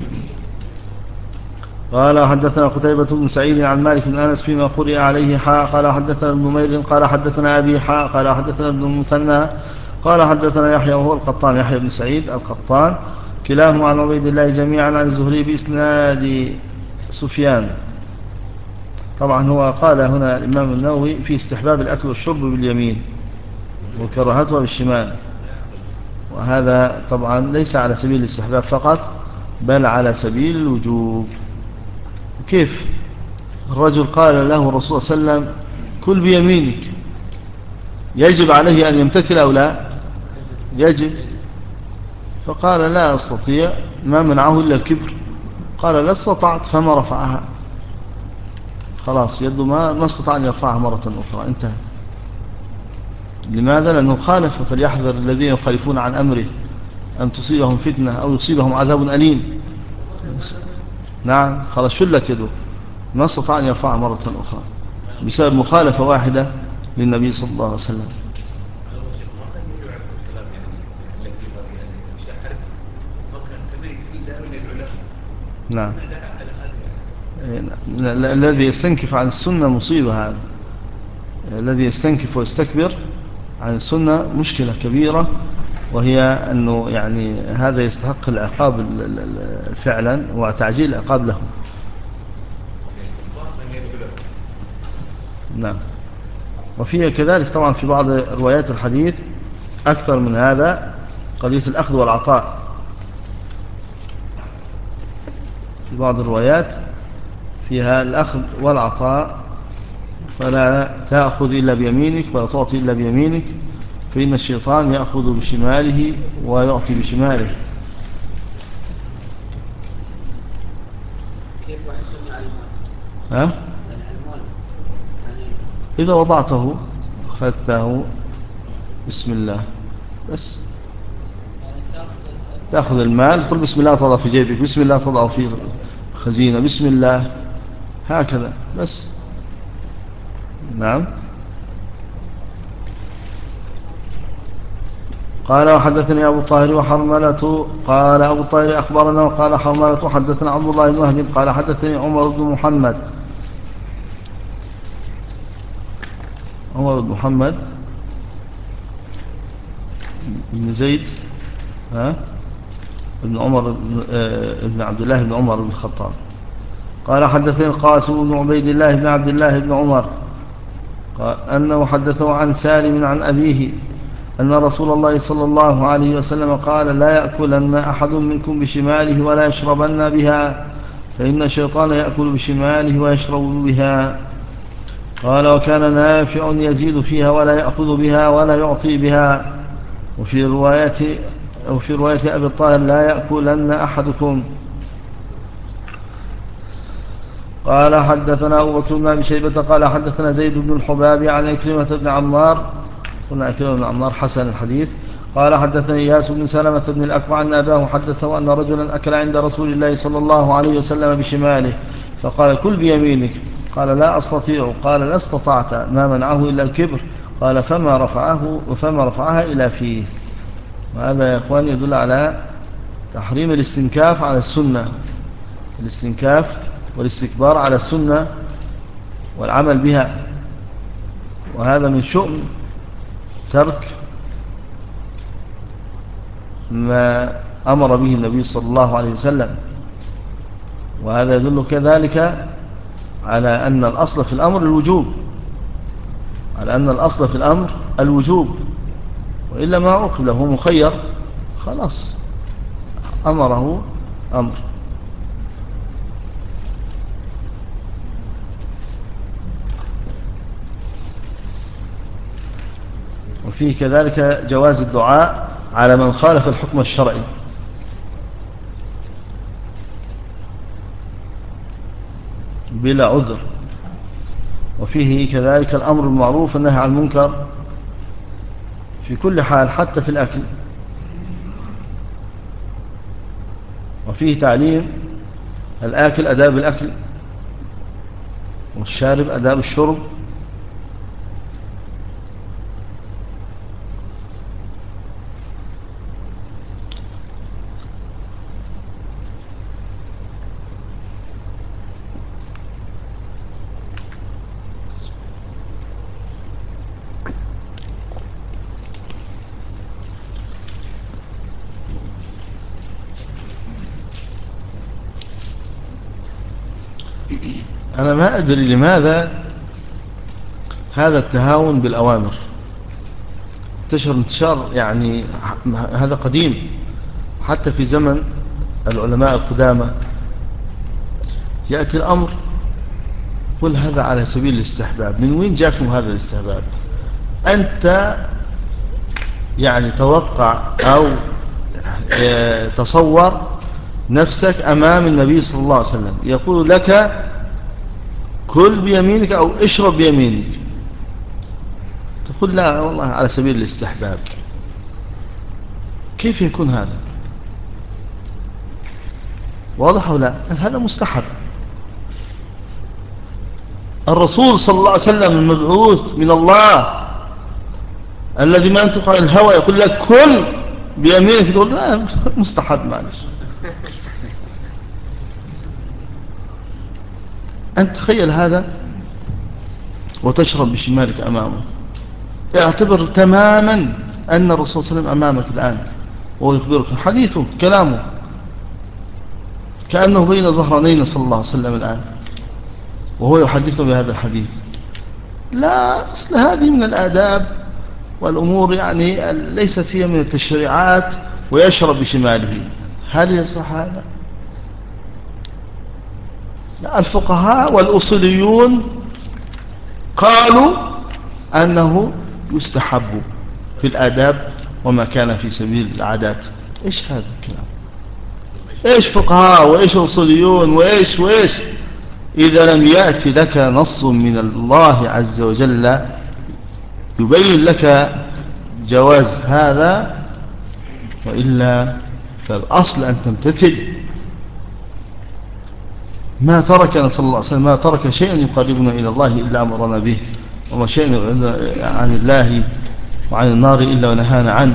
قال حدثنا قتيبة بن سعيد عن مالك بن أنس فيما قرئ عليه حاء قال حدثنا ابن نمير قال حدثنا أبي حاء قال حدثنا ابن المثنى قال حدثنا يحيى وهو القطان يحيى بن سعيد القطان كلاهما عن عبيد الله جميعا عن الزهري بإسناد سفيان. طبعا هو قال هنا الإمام النووي في استحباب الأكل والشرب باليمين وكراهتها بالشمال، وهذا طبعا ليس على سبيل الاستحباب فقط بل على سبيل الوجوب. كيف الرجل قال له الرسول صلى الله عليه وسلم كل بيمينك، يجب عليه أن يمتثل أو لا؟ يجب. فقال لا أستطيع، ما منعه إلا الكبر. قال لا استطعت، فما رفعها. خلاص يده ما ما استطاع أن يرفعها مرة أخرى، انتهى. لماذا؟ لأنه خالف. فليحذر الذين يخالفون عن أمره أن تصيبهم فتنة أو يصيبهم عذاب أليم. نعم خلاص شلت يده، ما استطاع أن يرفعها مرة أخرى بسبب مخالفة واحدة للنبي صلى الله عليه وسلم. نعم. الذي يستنكف عن السنة مصيبة. هذا الذي يستنكف ويستكبر عن السنة مشكلة كبيرة، وهي أنه يعني هذا يستحق العقاب فعلا وتعجيل العقاب له. نعم. وفيه كذلك طبعا في بعض روايات الحديث أكثر من هذا قضية الأخذ والعطاء. في بعض الروايات فيها الأخذ والعطاء، فلا تأخذ إلا بيمينك ولا تعطي إلا بيمينك، فإن الشيطان يأخذ بشماله ويعطي بشماله. كيف واحد يسمي على المال؟ ها؟ المال يعني إذا وضعته أخذته بسم الله بس. تأخذ المال تقول بسم الله تضع في جيبك، بسم الله تضع في خزينة، بسم الله، هكذا بس. نعم. قال وحدثني أبو الطاهر وحرملة قال أبو الطاهر أخبرنا وقال حرملة حدثنا عبد الله بن وهب قال حدثني عمر بن محمد عمر بن محمد بن زيد ها ابن عمر ابن عبد الله بن عمر بن الخطاب قال حدثني القاسم بن عبيد الله بن عبد الله بن عمر قال أنه حدثه عن سالم عن أبيه أن رسول الله صلى الله عليه وسلم قال لا يأكلن أحد منكم بشماله ولا يشربن بها، فإن الشيطان يأكل بشماله ويشرب بها. قال وكان نافع يزيد فيها ولا يأخذ بها ولا يعطي بها. وفي رواية وفي رواية أبي الطاهر لا يأكلن أحدكم. قال حدثنا أبو بكر بن أبي شيبة قال حدثنا زيد بن الحباب عن إكرمة بن عمار، قلنا إكرمة بن عمار حسن الحديث. قال حدثني إياس بن سلمة بن الأكوع أن أباه حدثه أن رجلا أكل عند رسول الله صلى الله عليه وسلم بشماله فقال كل بيمينك، قال لا أستطيع، قال لا استطعت، ما منعه إلا الكبر، قال فما رفعه وفما رفعها إلى فيه. وهذا يا إخوان يدل على تحريم الاستنكاف على السنة، الاستنكاف والاستكبار على السنة، والعمل بها، وهذا من شؤم ترك ما أمر به النبي صلى الله عليه وسلم. وهذا يدل كذلك على أن الأصل في الأمر الوجوب، على أن الأصل في الأمر الوجوب، وإلا ما عقب له مخير خلاص أمره أمر. وفيه كذلك جواز الدعاء على من خالف الحكم الشرعي بلا عذر. وفيه كذلك الأمر بالمعروف والنهي عن المنكر في كل حال حتى في الأكل. وفيه تعليم الآكل أداب الأكل والشارب أداب الشرب. أنا ما أدري لماذا هذا التهاون بالأوامر انتشر انتشار، يعني هذا قديم حتى في زمن العلماء القدامى. يأتي الأمر قل هذا على سبيل الاستحباب. من وين جاكم هذا الاستحباب؟ أنت يعني توقع أو تصور نفسك أمام النبي صلى الله عليه وسلم يقول لك كل بيمينك أو اشرب بيمينك، تقول لا والله على سبيل الاستحباب. كيف يكون هذا؟ واضح أو لا؟ هذا مستحب. الرسول صلى الله عليه وسلم المبعوث من الله الذي ما ينطق عن الهوى يقول لك كل بيمينك، تقول لا مستحب معلش. أنت تخيل هذا وتشرب بشمالك أمامه، اعتبر تماما أن الرسول صلى الله عليه وسلم أمامك الآن وهو يخبرك حديثه كلامه كأنه بين ظهرانين صلى الله عليه وسلم الآن وهو يحدثه بهذا الحديث. لا أصل هذه من الآداب والأمور يعني ليست هي من التشريعات، ويشرب بشماله. هل يصح هذا؟ لا، الفقهاء والأصوليون قالوا أنه يستحب في الآداب وما كان في سبيل العادات. إيش هذا الكلام؟ إيش فقهاء وإيش أصوليون وإيش وإيش إذا لم يأتي لك نص من الله عز وجل يبين لك جواز هذا، وإلا فالأصل أن تمتثل. ما تركنا صلى الله عليه وسلم ما ترك شيئا يقربنا إلى الله إلا أمرنا به، وما شيئا عن الله وعن النار إلا ونهانا عنه.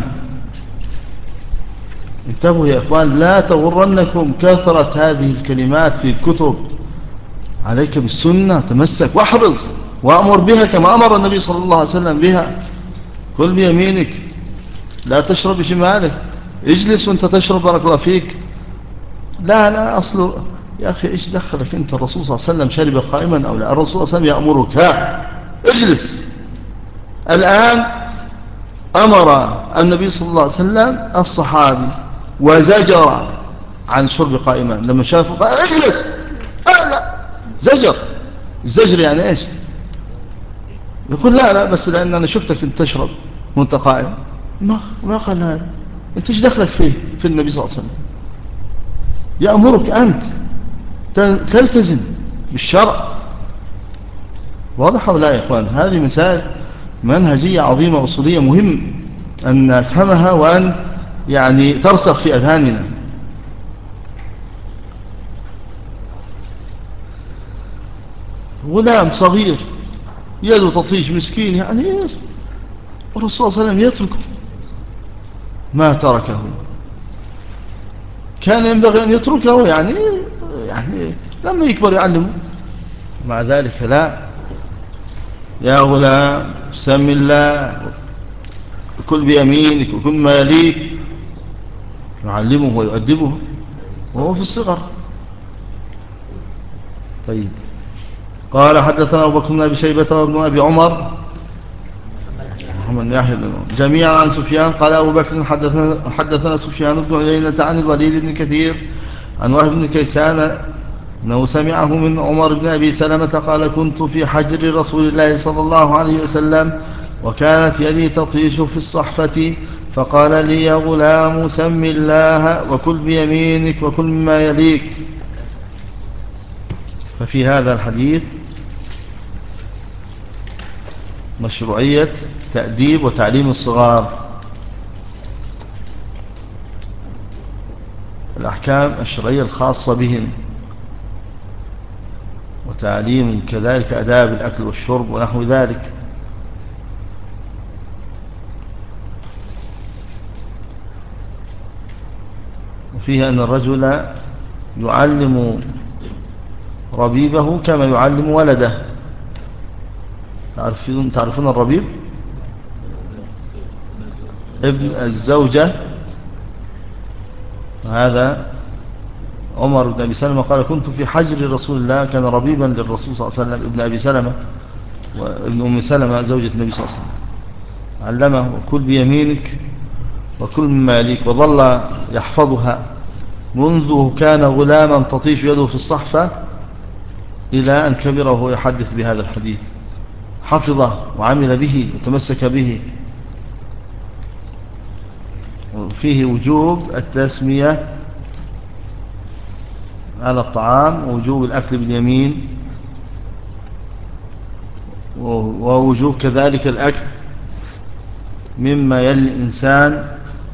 انتبهوا يا إخوان، لا تغرنكم كثرة هذه الكلمات في الكتب. عليك بالسنة، تمسك واحرص وأمر بها كما أمر النبي صلى الله عليه وسلم بها. كل بيمينك، لا تشرب بشمالك. اجلس وانت تشرب بارك الله فيك. لا لا أصله يا أخي إيش دخلك أنت؟ الرسول صلى الله عليه وسلم شرب قائما أو لا؟ الرسول صلى الله عليه وسلم يأمرك ها اجلس. الآن أمر النبي صلى الله عليه وسلم الصحابي وزجر عن شرب قائما لما شافوا قال اجلس. آه لا، زجر. الزجر يعني إيش؟ يقول لا لا بس لأن أنا شفتك أنت تشرب وأنت قائم. ما ما قال هذا. أنت إيش دخلك فيه في النبي صلى الله عليه وسلم؟ يأمرك أنت تلتزم بالشرع. واضح ولا يا إخوان؟ هذه مسائل منهجية عظيمة أصولية مهم أن نفهمها وأن يعني ترسخ في أذهاننا. غلام صغير يده تطيش مسكين، يعني الرسول صلى الله عليه وسلم يتركه، ما تركه. كان ينبغي أن يتركه يعني يعني لما يكبر يعلمه. مع ذلك لا، يا غلام سم الله وكل بيمينك وكل ما يليك، يعلمه ويؤدبه وهو في الصغر. طيب. قال حدثنا أبو بكر بن أبي شيبة وابن أبي عمر محمد يحيى جميعا عن سفيان. قال أبو بكر حدثنا, حدثنا سفيان بن عيينة عن الوليد بن كثير عن وهب بن كيسان أنه سمعه من عمر بن أبي سلمة قال كنت في حجر رسول الله صلى الله عليه وسلم وكانت يدي تطيش في الصحفة فقال لي يا غلام سم الله وكل بيمينك وكل مما يليك. ففي هذا الحديث مشروعية تأديب وتعليم الصغار، الأحكام الشرعية الخاصة بهم، وتعليم كذلك أداب الأكل والشرب ونحو ذلك. وفيه أن الرجل يعلم ربيبه كما يعلم ولده. تعرفون, تعرفون الربيب ابن الزوجة. هذا عمر بن أبي سلمة قال كنت في حجر رسول الله، كان ربيبا للرسول صلى الله عليه وسلم ابن أبي سلمة وابن أم سلمة زوجة النبي صلى الله عليه وسلم. علمه وكل بيمينك وكل مما يليك، وظل يحفظها منذ كان غلاما تطيش يده في الصحفة إلى أن كبر وهو يحدث بهذا الحديث، حفظه وعمل به وتمسك به. وفيه وجوب التسمية على الطعام، ووجوب الأكل باليمين، ووجوب كذلك الأكل مما يلي الإنسان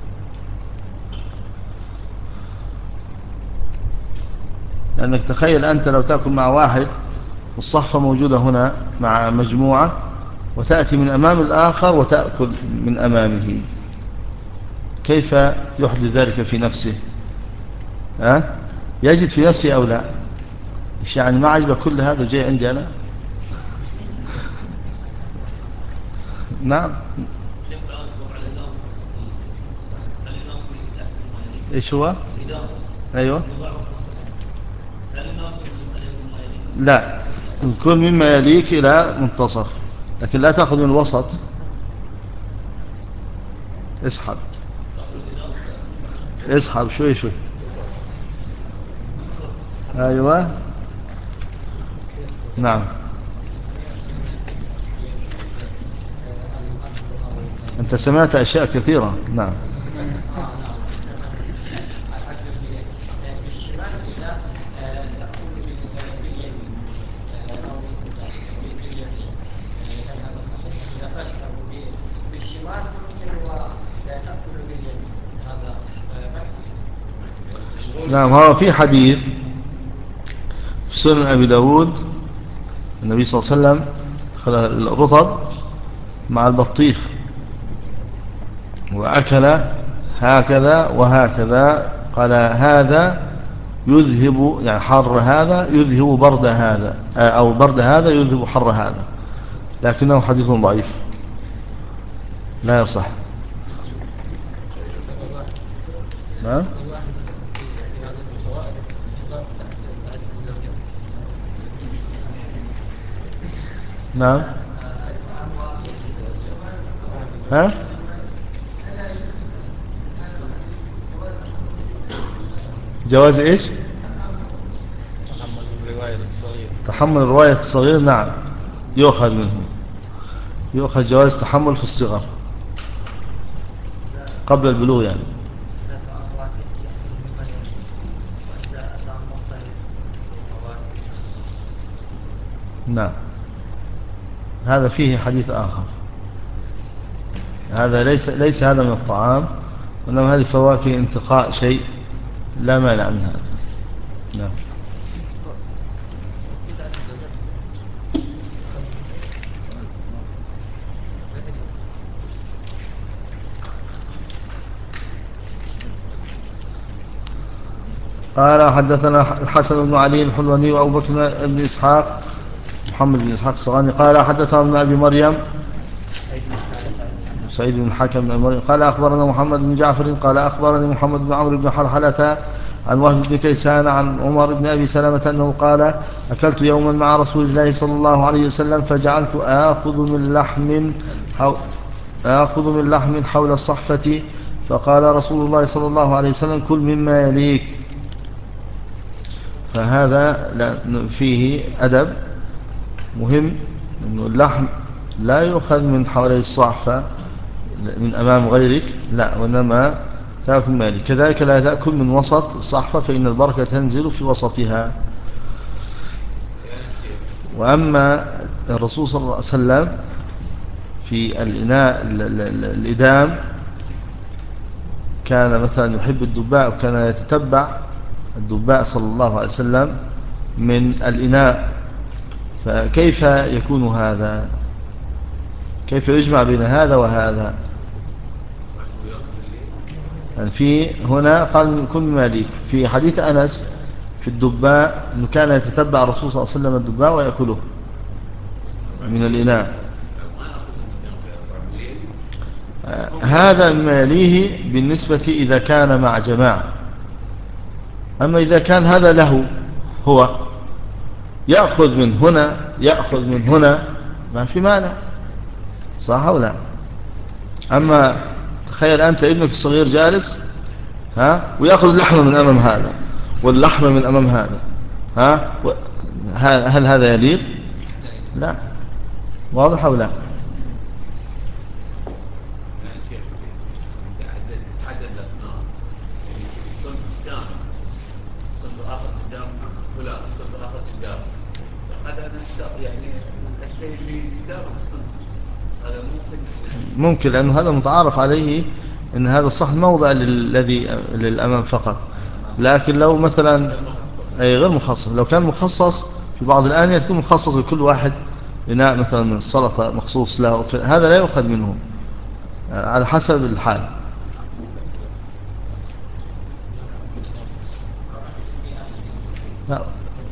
لأنك تخيل أنت لو تأكل مع واحد والصحفة موجودة هنا مع مجموعة، وتأتي من أمام الآخر وتأكل من أمامه، كيف يحدث ذلك في نفسه؟ ها؟ يجد في نفسه أو لا؟ إيش يعني ما عجبك كل هذا وجاي عندي أنا؟ نعم. إيش هو؟ أيوة. لا، كل مما يليك إلى منتصف، لكن لا تأخذ من الوسط. اسحب اسحب شوي شوي. أيوة. نعم. أنت سمعت أشياء كثيرة. نعم. نعم. هو في حديث في سنن أبي داود النبي صلى الله عليه وسلم أخذ الرطب مع البطيخ وأكل هكذا وهكذا، قال هذا يذهب يعني حر هذا يذهب برد هذا، أو برد هذا يذهب حر هذا، لكنه حديث ضعيف لا يصح. نعم. نعم. ها؟ جواز ايش؟ تحمل الرواية الصغير. تحمل الرواية الصغير. نعم، يؤخذ منه، يؤخذ جواز تحمل في الصغر قبل البلوغ يعني. نعم. هذا فيه حديث آخر، هذا ليس ليس هذا من الطعام، وإنما هذه فواكه انتقاء شيء لا مانع من هذا. نعم. قال حدثنا الحسن بن علي الحلواني وأبو بكر بن إسحاق محمد بن إسحاق الصغاني قال حدثنا ابن أبي مريم سعيد بن الحكم بن مريم قال أخبرنا محمد بن جعفر قال أخبرني محمد بن عمرو بن حلحلة عن وهب بن كيسان عن عمر بن أبي سلمة أنه قال أكلت يوما مع رسول الله صلى الله عليه وسلم فجعلت آخذ من لحم حول آخذ من لحم حول الصحفة فقال رسول الله صلى الله عليه وسلم كل مما يليك. فهذا فيه أدب مهم، أنه اللحم لا يؤخذ من حوالي الصحفة من أمام غيرك، لا، وإنما تأكل مالي. كذلك لا تأكل من وسط الصحفة فإن البركة تنزل في وسطها. وأما الرسول صلى الله عليه وسلم في الإناء الإدام كان مثلا يحب الدباء وكان يتتبع الدباء صلى الله عليه وسلم من الإناء، فكيف يكون هذا؟ كيف يجمع بين هذا وهذا؟ يعني في هنا قال كل مالك، في حديث أنس في الدباء أنه كان يتتبع الرسول صلى الله عليه وسلم الدباء ويأكله من الإناء. هذا ما يليه بالنسبة إذا كان مع جماعة. أما إذا كان هذا له هو يأخذ من هنا يأخذ من هنا ما في مانع، صح أو لا؟ أما تخيل أنت ابنك الصغير جالس ها ويأخذ اللحمة من أمام هذا واللحمة من أمام هذا، ها هل هذا يليق؟ لا. واضح أو لا؟ ممكن، لأنه هذا متعارف عليه أن هذا الصح موضع للذي للأمام فقط. لكن لو مثلا أي غير مخصص، لو كان مخصص في بعض الآنية تكون مخصص لكل واحد إناء مثلا من السلطة مخصوص له، هذا لا يؤخذ منه على حسب الحال. لا.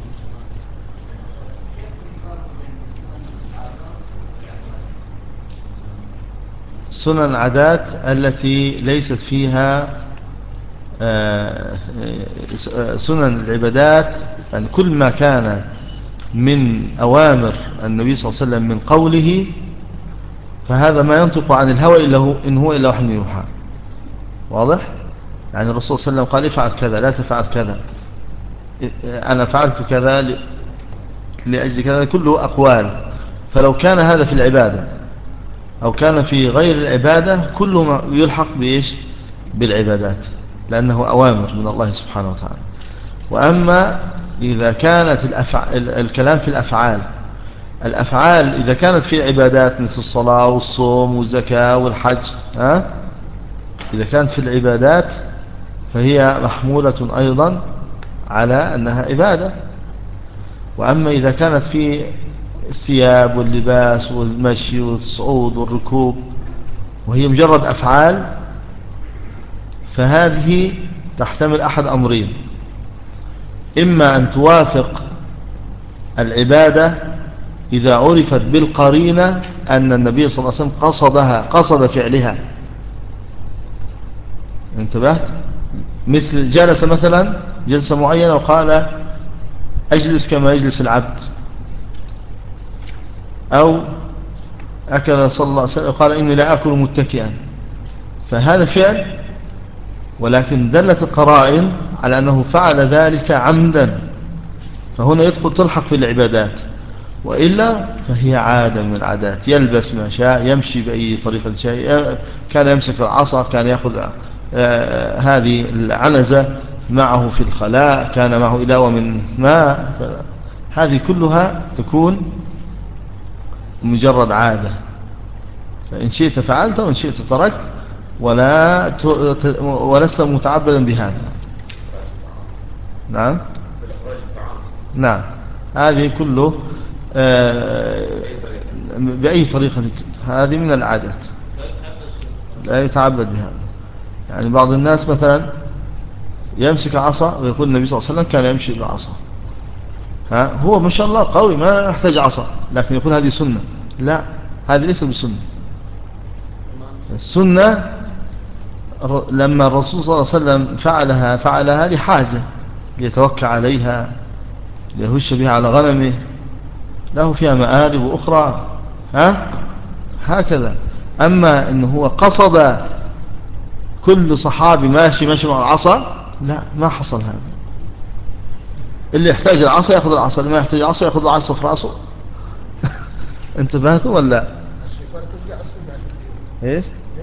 سنن العادات التي ليست فيها سنن العبادات، يعني كل ما كان من أوامر النبي صلى الله عليه وسلم من قوله فهذا ما ينطق عن الهوى إلا هو إن هو إلا وحي يوحى. واضح؟ يعني الرسول صلى الله عليه وسلم قال افعل كذا لا تفعل كذا، أنا فعلت كذا لأجل كذا، كله أقوال. فلو كان هذا في العبادة أو كان في غير العبادة كله ما يلحق بإيش؟ بالعبادات، لأنه أوامر من الله سبحانه وتعالى. وأما إذا كانت الأفعال الكلام في الأفعال الأفعال إذا كانت في عبادات مثل الصلاة والصوم والزكاة والحج، ها؟ إذا كانت في العبادات فهي محمولة أيضا على أنها عبادة. وأما إذا كانت في الثياب واللباس والمشي والصعود والركوب وهي مجرد أفعال فهذه تحتمل أحد أمرين: إما أن توافق العبادة إذا عرفت بالقرينة أن النبي صلى الله عليه وسلم قصدها قصد فعلها. انتبهت؟ مثل جلس مثلا جلسة معينة وقال أجلس كما يجلس العبد، أو أكل صلى الله عليه وسلم وقال إني لا أكل متكئا، فهذا فعل، ولكن دلت القرائن على أنه فعل ذلك عمدا، فهنا يدخل تلحق في العبادات. وإلا فهي عادة من العادات، يلبس ما شاء، يمشي بأي طريقة شاء، كان يمسك العصا، كان يأخذ آه هذه العنزة معه في الخلاء، كان معه إداوة من ماء، هذه كلها تكون مجرد عادة، فإن شئت فعلت وإن شئت تركت، ولا ولست متعبدا بهذا. نعم نعم هذه كله آه بأي طريقة، هذه من العادات لا يتعبد بهذا. يعني بعض الناس مثلا يمسك عصا ويقول النبي صلى الله عليه وسلم كان يمشي بالعصا، ها هو ما شاء الله قوي ما يحتاج عصا، لكن يقول هذه سنة. لا، هذه ليس بسنة. السنة لما الرسول صلى الله عليه وسلم فعلها فعلها لحاجة، ليتوكى عليها، ليهش بها على غنمه، له فيها مآرب أخرى. ها هكذا. أما إنه هو قصد كل صحابي ماشي ماشي مع العصا، لا، ما حصل هذا. اللي يحتاج العصا يأخذ العصا، اللي ما يحتاج العصا يأخذ العصا في رأسه. انتبهتوا ولا ايش؟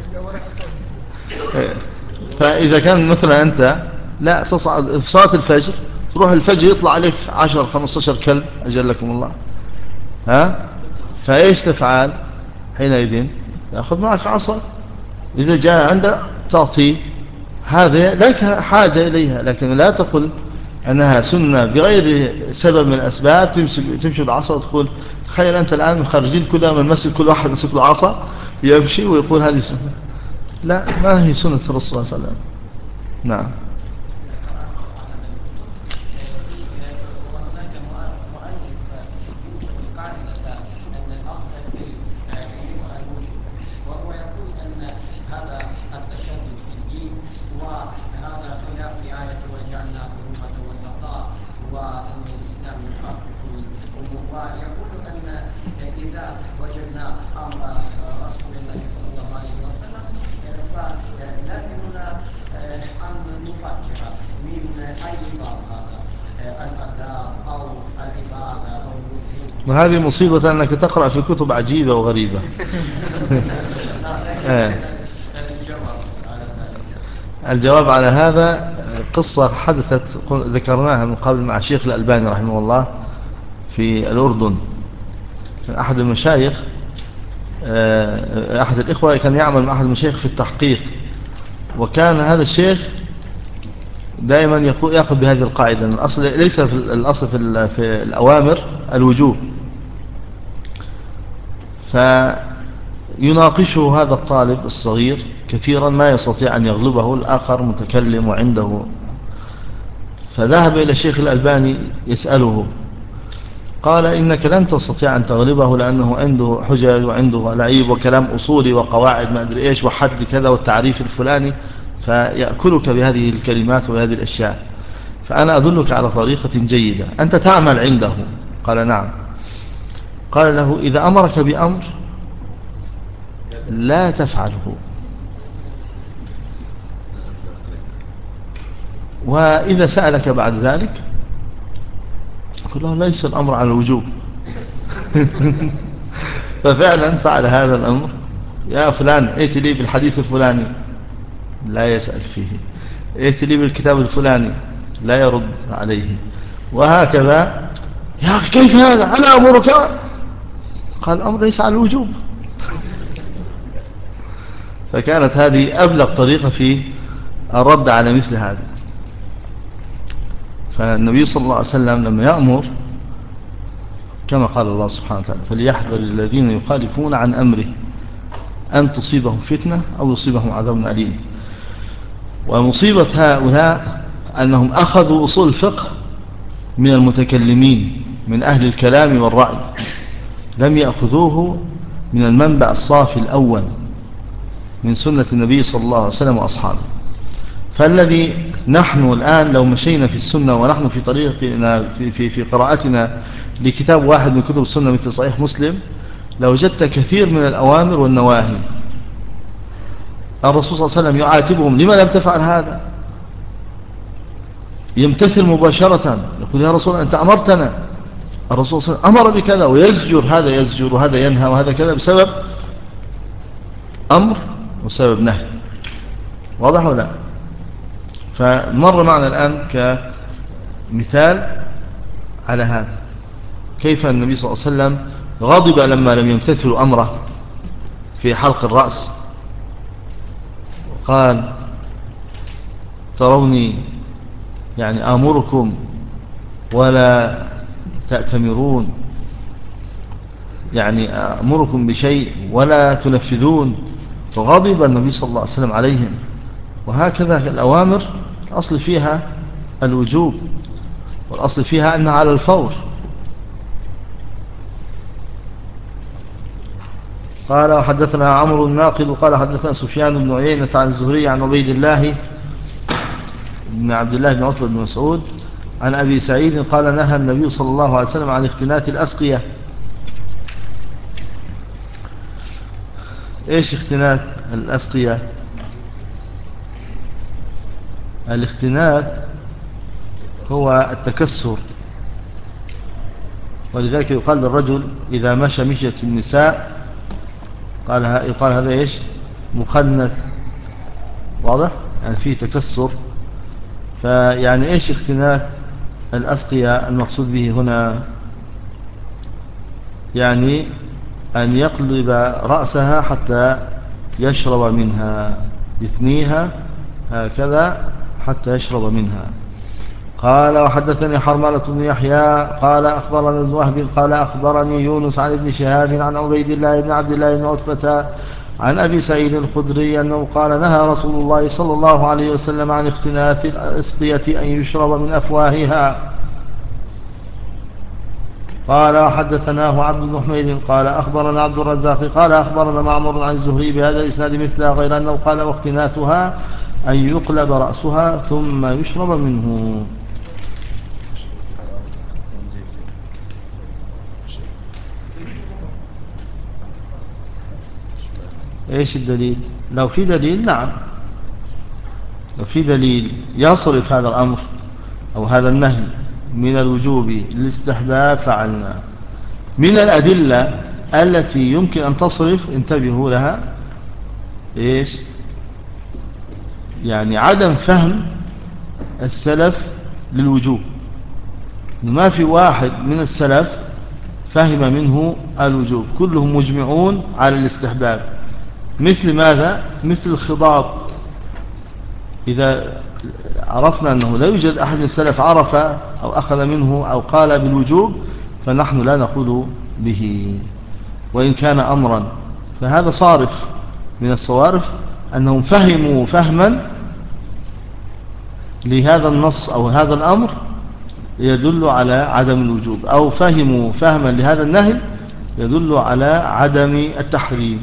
فإذا كان مثلا أنت لا تصعد في صلاة الفجر، تروح الفجر يطلع عليك عشر خمستاشر كلب أجلكم الله، ها، فإيش تفعل حينئذ؟ يأخذ معك عصا، إذا جاء عندك تعطيه، هذا لك حاجة إليها، لكن لا تقل أنها سنة بغير سبب من الأسباب تمشي تمشي بعصا وتقول. تخيل أنت الآن خارجين كلنا من المسجد، كل واحد مسك له عصا يمشي ويقول هذه سنة. لا، ما هي سنة الرسول صلى الله عليه وسلم. نعم. وهذه مصيبة أنك تقرأ في كتب عجيبة وغريبة. الجواب على هذا قصة حدثت ذكرناها من قبل مع الشيخ الألباني رحمه الله في الأردن. أحد المشايخ، أحد الإخوة كان يعمل مع أحد المشايخ في التحقيق، وكان هذا الشيخ دائما يأخذ بهذه القاعدة. الأصل ليس في الأصل في, في الأوامر الوجوب، فيناقشه هذا الطالب الصغير كثيرا ما يستطيع أن يغلبه، الآخر متكلم وعنده. فذهب إلى الشيخ الألباني يسأله، قال إنك لن تستطيع أن تغلبه لأنه عنده حجج وعنده لعيب وكلام أصولي وقواعد ما أدري إيش وحد كذا والتعريف الفلاني، فيأكلك بهذه الكلمات وهذه الأشياء. فأنا أدلك على طريقة جيدة، أنت تعمل عنده. قال نعم. قال له إذا أمرك بأمر لا تفعله، وإذا سألك بعد ذلك قل له ليس الأمر على الوجوب. ففعلا فعل هذا الأمر. يا فلان ائت لي بالحديث الفلاني، لا يسأل فيه. ائت لي بالكتاب الفلاني، لا يرد عليه. وهكذا. يا أخي كيف هذا، أنا أمرك؟ قال الأمر ليس على الوجوب. فكانت هذه أبلغ طريقة في الرد على مثل هذا. فالنبي صلى الله عليه وسلم لما يأمر كما قال الله سبحانه وتعالى فليحذر الذين يخالفون عن أمره أن تصيبهم فتنة أو يصيبهم عذاب أليم. ومصيبة هؤلاء أنهم أخذوا أصول الفقه من المتكلمين من أهل الكلام والرأي، لم يأخذوه من المنبع الصافي الأول من سنة النبي صلى الله عليه وسلم وأصحابه. فالذي نحن الآن لو مشينا في السنة ونحن في طريقنا في, في, في قراءتنا لكتاب واحد من كتب السنة مثل صحيح مسلم، لوجدت كثير من الأوامر والنواهي الرسول صلى الله عليه وسلم يعاتبهم لما لم تفعل هذا، يمتثل مباشرة، يقول يا رسول أنت أمرتنا. الرسول صلى الله عليه وسلم أمر بكذا ويزجر، هذا يزجر وهذا ينهى وهذا كذا بسبب أمر وسبب نهي. واضح ولا لا؟ فمر معنا الآن كمثال على هذا، كيف النبي صلى الله عليه وسلم غضب لما لم يمتثلوا أمره في حلق الرأس، وقال تروني يعني آمركم ولا تأتمرون، يعني آمركم بشيء ولا تنفذون. فغضب النبي صلى الله عليه وسلم عليهم. وهكذا الأوامر الأصل فيها الوجوب، والأصل فيها أنها على الفور، قال وحدثنا عمرو الناقد قال حدثنا سفيان بن عيينة عن الزهري عن عبيد الله بن عبد الله بن عتبة بن مسعود عن أبي سعيد قال نهى النبي صلى الله عليه وسلم عن اختناث الأسقية. إيش اختناث الأسقية؟ الاختناث هو التكسر، ولذلك يقال للرجل إذا مشى مشيت النساء قال يقال هذا إيش؟ مخنث. واضح؟ يعني فيه تكسر. فيعني إيش اختناث الأسقية؟ المقصود به هنا يعني أن يقلب رأسها حتى يشرب منها، يثنيها هكذا حتى يشرب منها. قال وحدثني حرملة بن يحيى قال أخبرنا ابن وهب قال أخبرني يونس عن ابن شهاب عن عبيد الله بن عبد الله بن عتبة عن أبي سعيد الخدري أنه قال نهى رسول الله صلى الله عليه وسلم عن اختناث الأسقية أن يشرب من أفواهها. قال وحدثناه عبد بن حميد قال أخبرنا عبد الرزاق قال أخبرنا معمر عن الزهري بهذا الإسناد مثله غير أنه قال واختناثها أن يقلب رأسها ثم يشرب منه. إيش الدليل؟ لو في دليل نعم، لو في دليل يصرف هذا الأمر أو هذا النهي من الوجوب للاستحباب فعلنا. من الأدلة التي يمكن أن تصرف انتبهوا لها إيش؟ يعني عدم فهم السلف للوجوب. ما في واحد من السلف فهم منه الوجوب، كلهم مجمعون على الاستحباب. مثل ماذا؟ مثل الخضاب. إذا عرفنا أنه لا يوجد أحد من السلف عرف أو أخذ منه أو قال بالوجوب فنحن لا نقول به وإن كان أمرا. فهذا صارف من الصوارف أنهم فهموا فهما لهذا النص أو هذا الأمر يدل على عدم الوجوب، أو فهموا فهما لهذا النهي يدل على عدم التحريم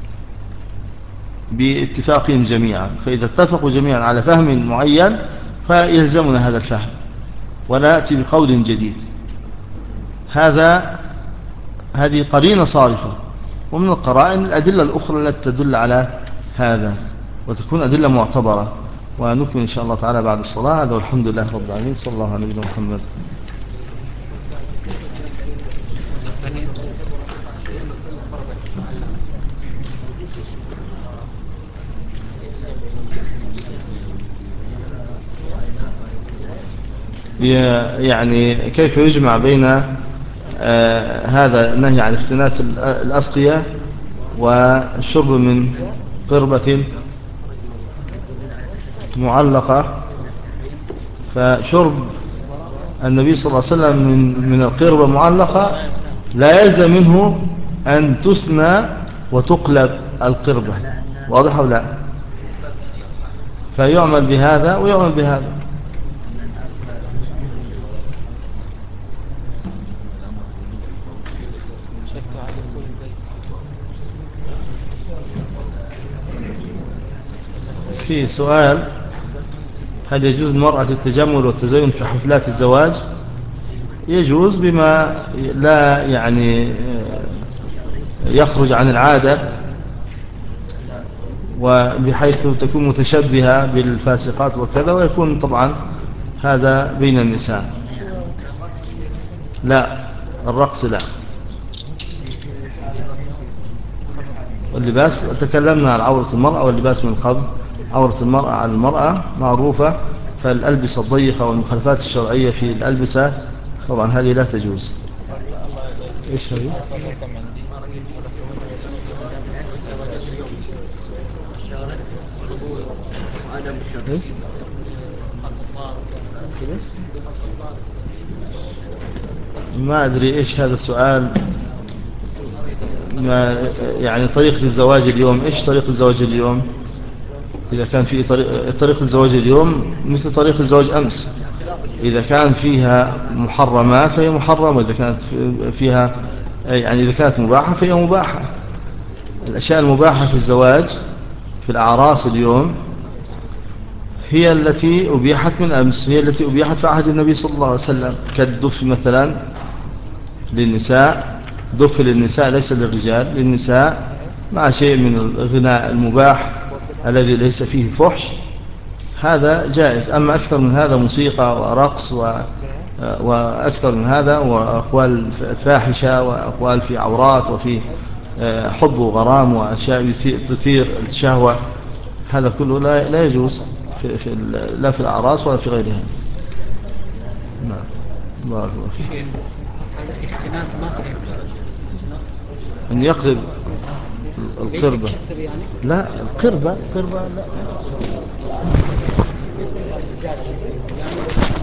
باتفاقهم جميعا. فإذا اتفقوا جميعا على فهم معين فيلزمنا هذا الفهم ولا نأتي بقول جديد. هذا هذه قرينة صارفة. ومن القرائن الأدلة الأخرى التي تدل على هذا وتكون أدلة معتبرة. ونكمل إن شاء الله تعالى بعد الصلاة. هذا والحمد لله رب العالمين. صلى الله على نبينا محمد. يعني كيف يجمع بين آه هذا النهي عن اختناث الأسقية والشرب من قربة معلقة؟ فشرب النبي صلى الله عليه وسلم من, من القربة معلقة لا يلزم منه أن تثنى وتقلب القربة. واضح أو لا؟ فيعمل بهذا ويعمل بهذا. في سؤال: هل يجوز المرأة التجمل والتزين في حفلات الزواج؟ يجوز بما لا يعني يخرج عن العادة وبحيث تكون متشبهة بالفاسقات وكذا، ويكون طبعا هذا بين النساء. لا، الرقص لا. واللباس تكلمنا عن عورة المرأة واللباس من قبل. عورة المرأة على المرأة معروفة، فالألبسة الضيقة والمخالفات الشرعية في الألبسة طبعا هذه لا تجوز. إيش هذه؟ إيش؟ ما أدري إيش هذا السؤال. ما يعني طريقة الزواج اليوم؟ إيش طريقة الزواج اليوم؟ إذا كان في طريق طريق الزواج اليوم مثل طريق الزواج أمس. إذا كان فيها محرمات فهي محرمة، إذا كانت فيها يعني إذا كانت مباحة فهي مباحة. الأشياء المباحة في الزواج في الأعراس اليوم هي التي أبيحت من أمس، هي التي أبيحت في عهد النبي صلى الله عليه وسلم، كالدف مثلا للنساء، دف للنساء ليس للرجال، للنساء مع شيء من الغناء المباح الذي ليس فيه فحش، هذا جائز. أما أكثر من هذا موسيقى ورقص و وأكثر من هذا وأقوال فاحشة وأقوال في عورات وفي حب وغرام وأشياء تثير الشهوة، هذا كله لا لا يجوز في في لا في الأعراس ولا في غيرها. نعم بارك الله فيك. هذا اختناس ما صحيح أن يقرب القربة، يعني؟ لا القربة، القربة لا.